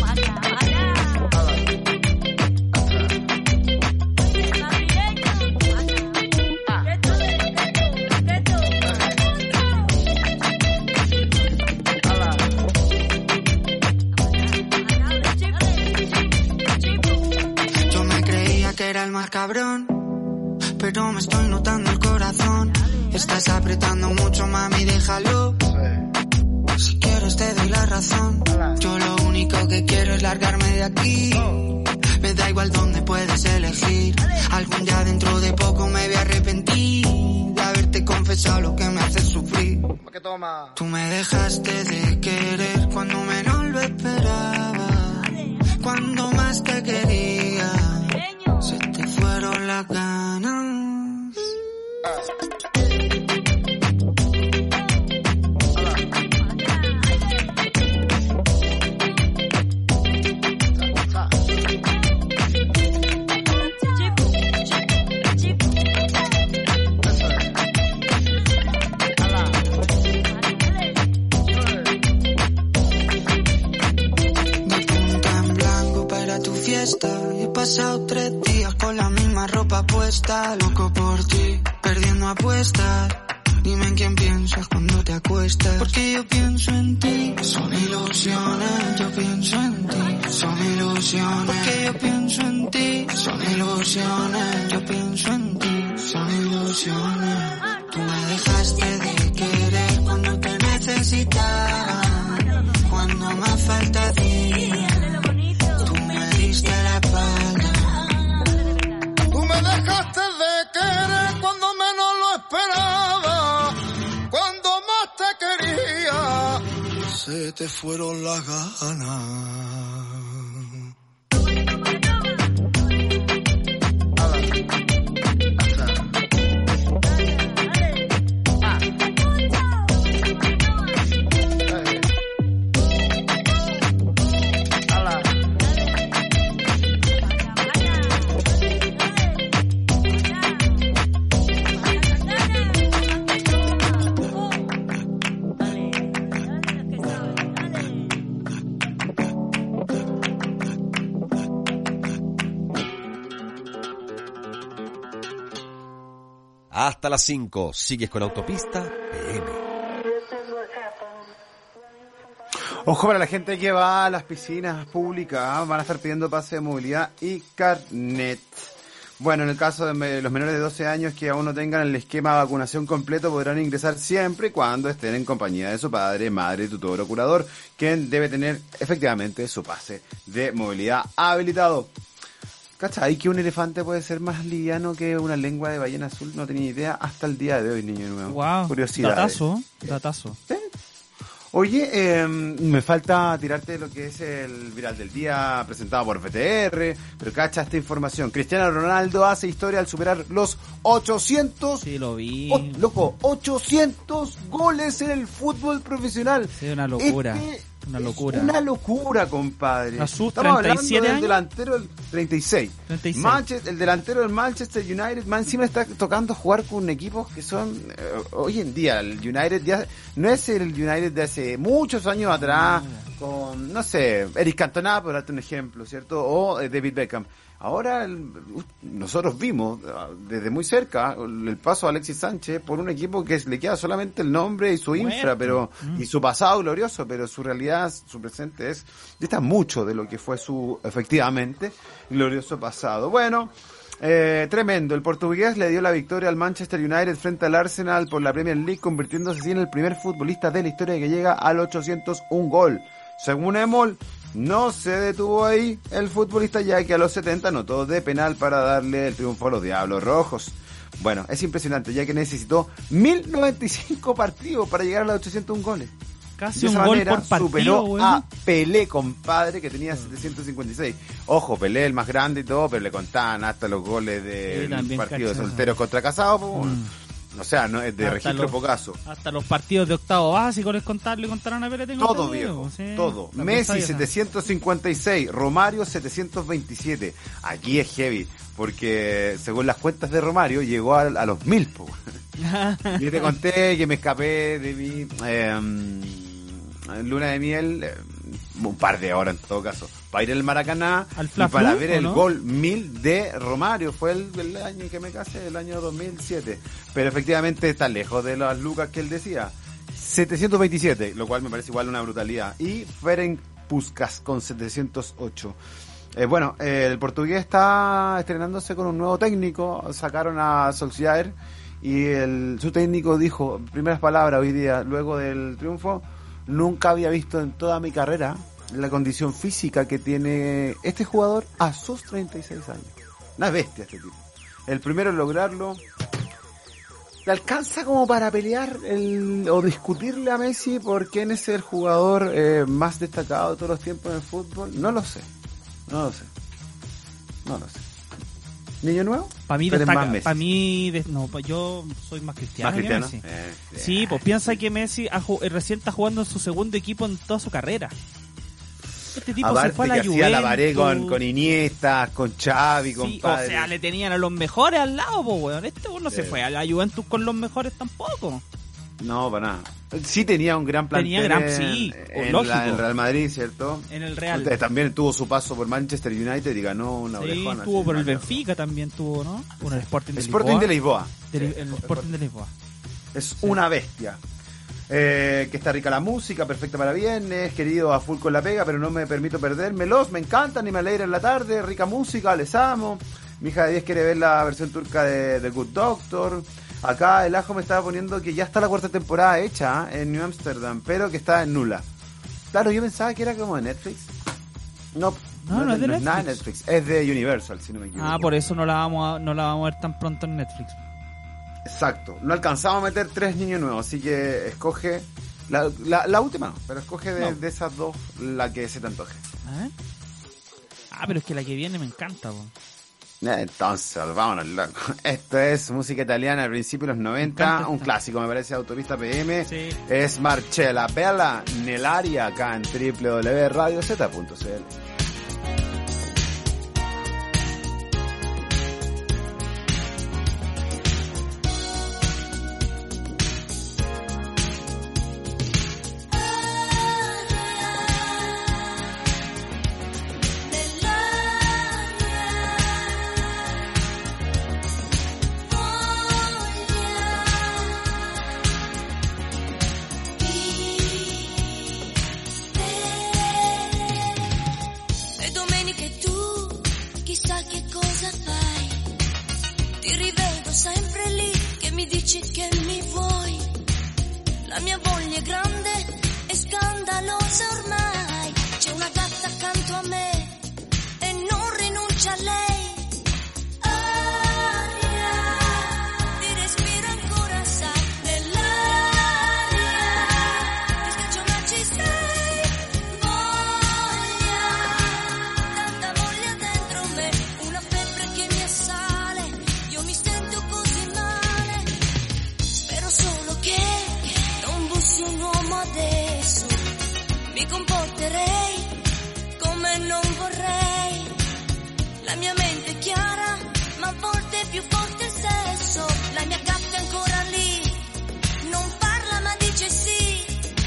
Speaker 12: Era el más cabrón, pero me estoy notando el corazón. Estás apretando mucho, mami, déjalo. Si quieres te doy la razón. Yo lo único que quiero es largarme de aquí. Me da igual dónde puedes elegir. Algún día dentro de poco me voy a arrepentir de haberte confesado lo que me hace sufrir. Tú me dejaste de querer cuando menos lo esperaba, cuando más te quería, se te fueron las ganas. He pasado tres días con la misma ropa puesta, loco por ti, perdiendo apuestas. Dime en quién piensas cuando te acuestas, porque yo pienso en ti. Son ilusiones, yo pienso en ti. Son ilusiones, porque yo pienso en ti. Son ilusiones, yo pienso en ti. Son ilusiones. Tú me dejaste de querer cuando te necesitaba, cuando más falta hacía. La espalda.
Speaker 13: Tú me dejaste de querer cuando menos lo esperaba, cuando más te quería, se te fueron las ganas.
Speaker 1: Hasta las cinco, sigues con Autopista P M.
Speaker 3: Ojo para la gente que va a las piscinas públicas, van a estar pidiendo pase de movilidad y carnet. Bueno, en el caso de me- los menores de doce años que aún no tengan el esquema de vacunación completo, podrán ingresar siempre y cuando estén en compañía de su padre, madre, tutor o curador, quien debe tener efectivamente su pase de movilidad habilitado. ¿Cachai? Que un elefante puede ser más liviano que una lengua de ballena azul? No tenía idea hasta el día de hoy, niño nuevo.
Speaker 7: Wow,
Speaker 3: Curiosidad.
Speaker 7: datazo, datazo.
Speaker 3: ¿Sí? Oye, eh, me falta tirarte lo que es el viral del día presentado por V T R, pero cacha esta información. Cristiano Ronaldo hace historia al superar los ochocientos...
Speaker 7: Sí, lo vi.
Speaker 3: Oh, loco, ochocientos goles en el fútbol profesional.
Speaker 7: Sí, una locura.
Speaker 3: Este
Speaker 7: Una locura.
Speaker 3: Una locura, compadre.
Speaker 7: ¿A sus
Speaker 3: Estamos
Speaker 7: treinta y siete
Speaker 3: hablando del
Speaker 7: años?
Speaker 3: delantero del treinta y seis.
Speaker 7: treinta y seis.
Speaker 3: Manchester, el delantero del Manchester United, más encima está tocando jugar con equipos que son eh, hoy en día el United ya no es el United de hace muchos años atrás con, no sé, Eric Cantona, por darte un ejemplo, ¿cierto? O eh, David Beckham. Ahora el, uh, nosotros vimos uh, desde muy cerca el paso de Alexis Sánchez por un equipo que le queda solamente el nombre y su
Speaker 7: Muerto.
Speaker 3: infra, pero
Speaker 7: Mm.
Speaker 3: y su pasado glorioso, pero su realidad, su presente es dista mucho de lo que fue su efectivamente glorioso pasado. Bueno, eh, tremendo. El portugués le dio la victoria al Manchester United frente al Arsenal por la Premier League, convirtiéndose así en el primer futbolista de la historia que llega al ochocientos un gol. Según Emol, no se detuvo ahí el futbolista, ya que a los setenta anotó de penal para darle el triunfo a los Diablos Rojos. Bueno, es impresionante, ya que necesitó mil noventa y cinco partidos para llegar a los ochocientos un goles.
Speaker 7: Casi
Speaker 3: De
Speaker 7: un
Speaker 3: esa
Speaker 7: gol
Speaker 3: manera
Speaker 7: por partido,
Speaker 3: superó
Speaker 7: weón.
Speaker 3: a Pelé, compadre, que tenía setecientos cincuenta y seis. Ojo, Pelé el más grande y todo, pero le contaban hasta los goles del
Speaker 7: Sí, también
Speaker 3: partido de
Speaker 7: cacho.
Speaker 3: solteros contra casados. pues,
Speaker 7: Mm.
Speaker 3: O sea, no es de
Speaker 7: Hasta
Speaker 3: registro
Speaker 7: los-
Speaker 3: pocaso.
Speaker 7: Hasta los partidos de octavo básico les contaron, le contaron a Pelé. tengo
Speaker 3: Todo
Speaker 7: entendido,
Speaker 3: viejo,
Speaker 7: sí.
Speaker 3: todo.
Speaker 7: La
Speaker 3: Messi
Speaker 7: cosa esa.
Speaker 3: setecientos cincuenta y seis, Romario setecientos veintisiete. Aquí es heavy, porque según las cuentas de Romario llegó a, a los mil. po. Yo te conté que me escapé de mi eh, luna de miel, eh, un par de horas en todo caso, para ir al Maracaná
Speaker 7: Al
Speaker 3: y
Speaker 7: Fla
Speaker 3: para
Speaker 7: Flu,
Speaker 3: ver
Speaker 7: ¿o
Speaker 3: el
Speaker 7: no?
Speaker 3: gol mil de Romario. Fue el, el año en que me casé, el año dos mil siete. Pero efectivamente está lejos de las lucas que él decía. setecientos veintisiete, lo cual me parece igual una brutalidad. Y Ferenc Puskás con setecientos ocho. Eh, bueno, eh, el portugués está estrenándose con un nuevo técnico. Sacaron a Solskjaer y el, su técnico dijo, primeras palabras hoy día, luego del triunfo: nunca había visto en toda mi carrera la condición física que tiene este jugador a sus treinta y seis años. Una bestia este tipo. El primero en lograrlo. ¿Le alcanza como para pelear el, o discutirle a Messi por quién es el jugador eh, más destacado de todos los tiempos en el fútbol? No lo sé. No lo sé. No lo sé. ¿Niño nuevo?
Speaker 7: Para mí,
Speaker 3: Tú eres
Speaker 7: destaca,
Speaker 3: más Messi.
Speaker 7: para mí, de- no, pa- yo soy más cristiano,
Speaker 3: ¿Más
Speaker 7: que
Speaker 3: cristiano?
Speaker 7: Messi.
Speaker 3: Eh,
Speaker 7: Sí, pues piensa que Messi ha ju- eh, recién está jugando en su segundo equipo en toda su carrera. Este tipo
Speaker 3: Aparte
Speaker 7: se fue a la
Speaker 3: que hacía la
Speaker 7: Juventus.
Speaker 3: Varé con, con Iniesta, con Xavi,
Speaker 7: Sí,
Speaker 3: compadre.
Speaker 7: o sea, le tenían a los mejores al lado, pues, weón. Este weón no se
Speaker 3: Sí.
Speaker 7: fue a la Juventus con los mejores tampoco.
Speaker 3: No, para nada. Sí tenía un gran plantel.
Speaker 7: Tenía gran- sí,
Speaker 3: en,
Speaker 7: lógico.
Speaker 3: la- en el Real Madrid, ¿cierto?
Speaker 7: En el Real.
Speaker 3: Entonces, también tuvo su paso por Manchester United y ganó una
Speaker 7: Sí,
Speaker 3: orejona.
Speaker 7: tuvo
Speaker 3: así,
Speaker 7: por el
Speaker 3: ¿no?
Speaker 7: Benfica también tuvo, ¿no? Por el Sporting de
Speaker 3: Sporting
Speaker 7: Lisboa.
Speaker 3: de Lisboa.
Speaker 7: De Li- el Sporting de Lisboa.
Speaker 3: Es una bestia. Eh, que está rica la música, perfecta para viernes, querido a full con la pega, pero no me permito perdérmelos, me encantan y me alegra en la tarde, rica música, les amo. Mi hija de diez quiere ver la versión turca de The Good Doctor. Acá el ajo me estaba poniendo que ya está la cuarta temporada hecha ¿eh? en New Amsterdam, pero que está en nula. Claro, yo pensaba que era como de Netflix. No,
Speaker 7: No, no es de
Speaker 3: nada de
Speaker 7: Netflix.
Speaker 3: Netflix, es de Universal, si no me equivoco.
Speaker 7: Ah, por eso no la vamos a, no la vamos a ver tan pronto en Netflix.
Speaker 3: Exacto, no alcanzamos a meter tres niños nuevos, así que escoge la, la, la última, no, pero escoge de,
Speaker 7: No.
Speaker 3: de esas dos la que se te antoje.
Speaker 7: ¿Eh? Ah, pero es que la que viene me encanta, po.
Speaker 3: Entonces, vámonos, loco. Esto es música italiana al principio de los noventa, un clásico, me parece, Autopista P M.
Speaker 7: Sí.
Speaker 3: Es Marcella Bella Nell'aria acá en w w w punto radio z punto c l.
Speaker 14: Voglio dici che mi vuoi, la mia voglia è grande e scandalosa ormai. C'è una gatta accanto a me e non rinuncia a lei. La mia mente è chiara, ma a volte è più forte il sesso. La mia gatta è ancora lì, non parla ma dice sì.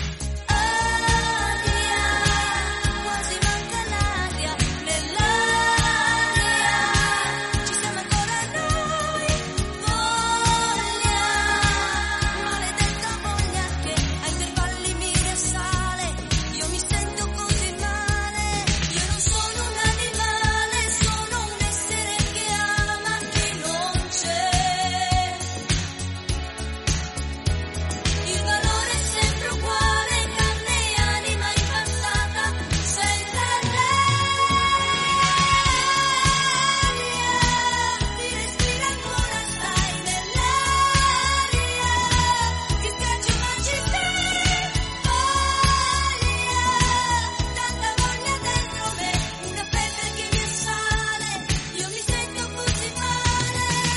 Speaker 14: Aria, quasi manca l'aria, nell'aria ci siamo ancora noi. Voglia, maledetta voglia che a intervalli mi risale. Io mi sento così male, io non sono un animale, sono un essere che ama chi non c'è. Il valore è sempre uguale, carne e anima impastata, senza l'aria. Ti respira ancora, stai nell'aria. Ti spiace ma ci stai. Voglia, tanta voglia dentro me, una febbre che mi assale. Io mi sento così male.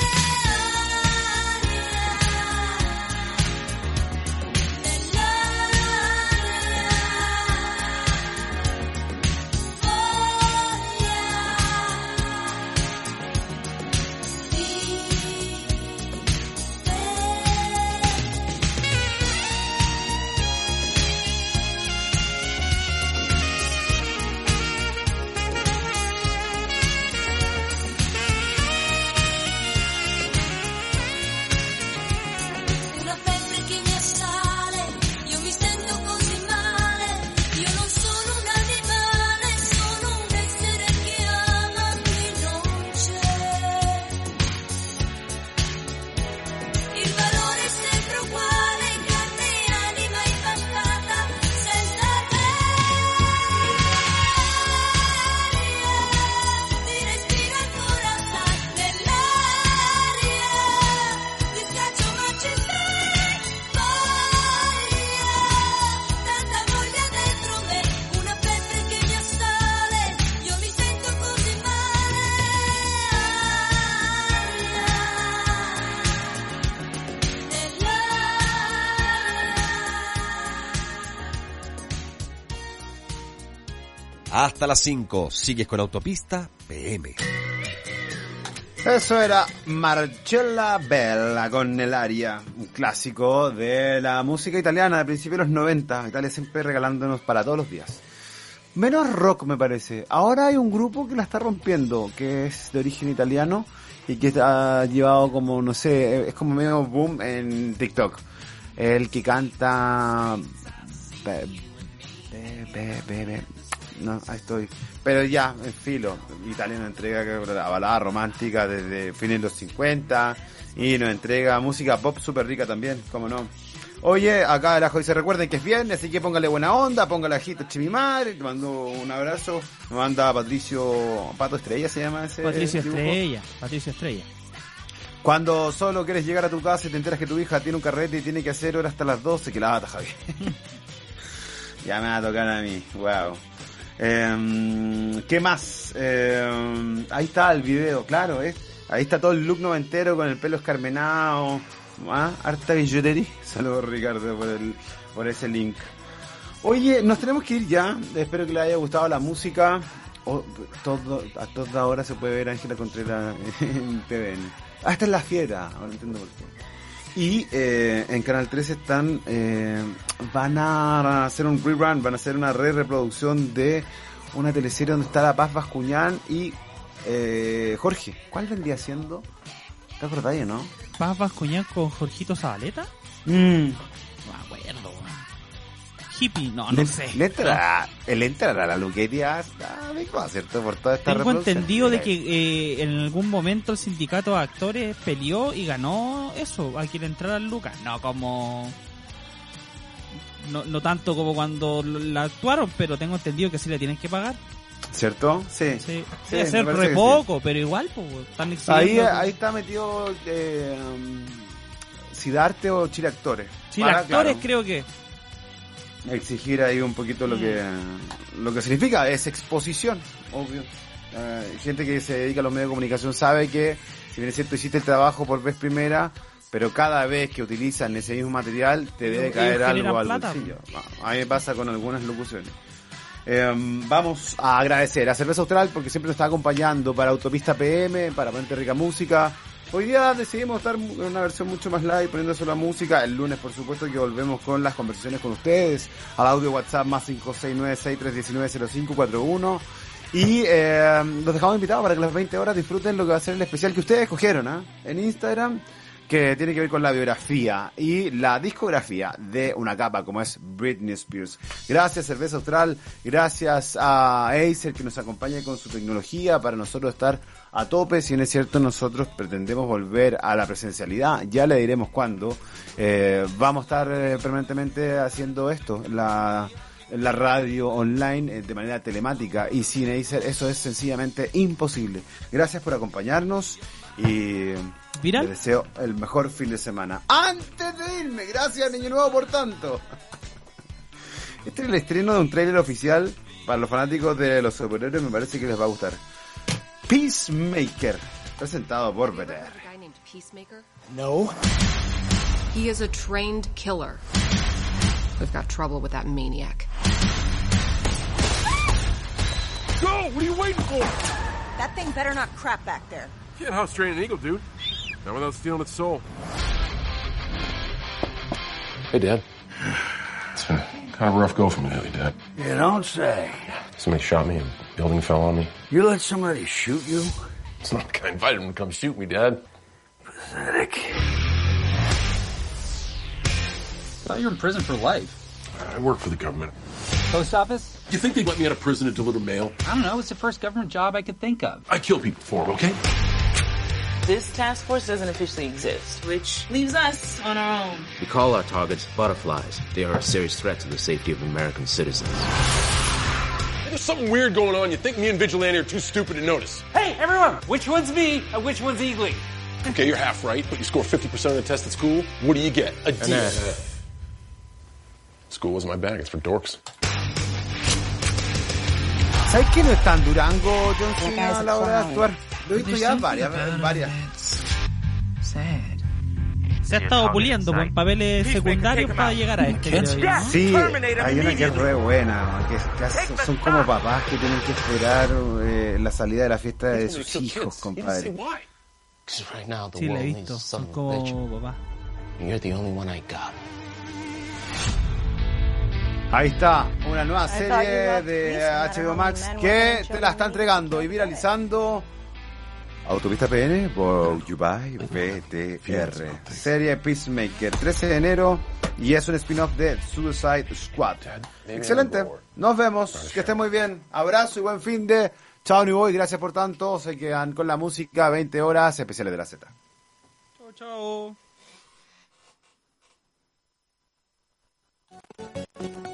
Speaker 14: Una febbre che mi assale, io mi sento così male. Io non sono un animale, sono un essere che ama chi non c'è. Il valore è sempre uguale, carne e anima impastata, senza l'aria. Ti respira ancora, stai nell'aria. Ti scaccio ma ci stai. Voglia, tanta voglia dentro me, una febbre che mi assale. Io mi sento così male.
Speaker 1: Hasta las cinco, sigues con Autopista P M.
Speaker 3: Eso era Marcella Bella con El Aria, un clásico de la música italiana de principios de los noventa. Italia siempre regalándonos para todos los días. Menos rock, me parece. Ahora hay un grupo que la está rompiendo, que es de origen italiano y que ha llevado como, no sé, es como medio boom en TikTok. El que canta... Be, be, be, be. No, ahí estoy. Pero ya, en filo. Italia nos entrega la balada romántica desde fines de los cincuenta y nos entrega música pop súper rica también, como no. Oye, acá el Ajo dice, recuerden que es viernes, así que póngale buena onda, póngale ajito chimimare, te mando un abrazo. Me manda Patricio, Pato Estrella se llama ese
Speaker 7: Patricio
Speaker 3: dibujo.
Speaker 7: Estrella, Patricio Estrella.
Speaker 3: Cuando solo quieres llegar a tu casa y te enteras que tu hija tiene un carrete y tiene que hacer hora hasta las doce, que la bata, Javi. Ya me va a tocar a mí, wow. Eh, ¿Qué más? Eh, ahí está el video, claro, ¿eh? Ahí está todo el look noventero con el pelo escarmenado, ¿ah? Harta billutería. Saludos, Ricardo, por el por ese link. Oye, nos tenemos que ir ya. Espero que les haya gustado la música. Oh, todo, a toda hora se puede ver a Ángela Contreras en T V N. Ah, esta es La Fiera, ahora entiendo por qué. Y eh, en Canal trece están, eh, van a hacer un rerun, van a hacer una re-reproducción de una teleserie donde está La Paz Bascuñán y eh, Jorge. ¿Cuál vendría siendo? ¿Te acordás, no?
Speaker 7: ¿Paz Bascuñán con Jorgito Zabaleta?
Speaker 3: Mm.
Speaker 7: No me acuerdo. hippie. No, no
Speaker 3: Le,
Speaker 7: sé.
Speaker 3: le entrará, él entrará a la luquería hasta adecuado, ¿cierto? Por toda esta
Speaker 7: Tengo
Speaker 3: reproducción.
Speaker 7: entendido de que eh, en algún momento el sindicato de actores peleó y ganó eso, a quien entrara al Lucas. No como... No, no tanto como cuando la actuaron, pero tengo entendido que sí le tienen que pagar.
Speaker 3: ¿Cierto? Sí.
Speaker 7: Sí.
Speaker 3: Sí,
Speaker 7: Debe ser
Speaker 3: me
Speaker 7: re
Speaker 3: parece que
Speaker 7: poco, pero igual, pues, están
Speaker 3: Ahí,
Speaker 7: exigiendo...
Speaker 3: ahí está metido eh, um, Sidarte o Chile Actores.
Speaker 7: Chile
Speaker 3: Para,
Speaker 7: Actores
Speaker 3: claro,
Speaker 7: creo que...
Speaker 3: exigir ahí un poquito lo que lo que significa es exposición, obvio. Eh, gente que se dedica a los medios de comunicación sabe que, si bien es cierto, hiciste el trabajo por vez primera, pero cada vez que utilizan ese mismo material te debe
Speaker 7: Ellos
Speaker 3: caer
Speaker 7: generan
Speaker 3: algo al
Speaker 7: plata.
Speaker 3: bolsillo. A mí me pasa con algunas locuciones. Eh, vamos a agradecer a Cerveza Austral porque siempre nos está acompañando para Autopista P M, para Ponente Rica Música. Hoy día decidimos estar en una versión mucho más live, poniendo solo música. El lunes, por supuesto, que volvemos con las conversaciones con ustedes. Al audio WhatsApp más cinco seis nueve seis tres uno nueve cero cinco cuatro uno. Y eh, los dejamos invitados para que a las veinte horas disfruten lo que va a ser el especial que ustedes escogieron, ¿eh? En Instagram, que tiene que ver con la biografía y la discografía de una capa como es Britney Spears. Gracias Cerveza Austral, gracias a Acer que nos acompaña con su tecnología para nosotros estar a tope. Si no es cierto, nosotros pretendemos volver a la presencialidad, ya le diremos cuándo. Eh, vamos a estar eh, permanentemente haciendo esto, la... la radio online eh, de manera telemática, y sin Acer eso es sencillamente imposible. Gracias por acompañarnos y
Speaker 7: ¿Viral?
Speaker 3: les deseo el mejor fin de semana. Antes de irme, gracias Niño Nuevo por tanto. Este es el estreno de un tráiler oficial para los fanáticos de los superhéroes, me parece que les va a gustar. Peacemaker, presentado por B T R.
Speaker 15: Peacemaker?
Speaker 3: No.
Speaker 15: He is a trained killer. We've got trouble with that maniac.
Speaker 16: Go! What are you waiting for?
Speaker 17: That thing better not crap back there.
Speaker 16: Can't house train an eagle, dude. Not without stealing its soul. Hey, Dad. It's been kind of a rough go for me lately, Dad.
Speaker 18: You don't say.
Speaker 16: Somebody shot me and the building fell on me.
Speaker 18: You let somebody shoot you?
Speaker 16: It's not like I invited him to come shoot me, Dad.
Speaker 18: Pathetic.
Speaker 19: I thought you were in prison for life.
Speaker 16: I work for the government.
Speaker 19: Post office?
Speaker 16: You think they'd let me out of prison to deliver mail?
Speaker 19: I don't know. It's the first government job I could think of.
Speaker 16: I kill people for it, okay?
Speaker 20: This task force doesn't officially exist, which leaves us on our own.
Speaker 21: We call our targets butterflies. They are a serious threat to the safety of American citizens.
Speaker 16: There's something weird going on. You think me and Vigilante are too stupid to notice.
Speaker 19: Hey, everyone! Which one's me and which one's Eagly?
Speaker 16: Okay, you're half right, but you score fifty percent of the test at school. What do you get? A D. School wasn't my bag. It's for dorks.
Speaker 3: ¿Sabes que no es tan Durango, John Cena, a la hora de actuar? Lo he visto ya varias, varias.
Speaker 7: Se ha estado puliendo con papeles secundarios para llegar a este. creo yo, ¿no?
Speaker 3: Sí, hay una que es re buena, que, que son como papás que tienen que esperar eh, la salida de la fiesta de sus hijos, compadre.
Speaker 7: Sí, la he visto. Son como papás.
Speaker 21: You're the only one I got.
Speaker 3: Ahí está, una nueva serie de H B O Max que te la está entregando y viralizando. Autopista P N por Yubai B T R. Serie Peacemaker, trece de enero, y es un spin-off de Suicide Squad. Excelente, nos vemos, que estén muy bien. Abrazo y buen fin de. Chao New Boy, gracias por tanto. Se quedan con la música, veinte horas, especiales de la Z.
Speaker 7: Chao, chao.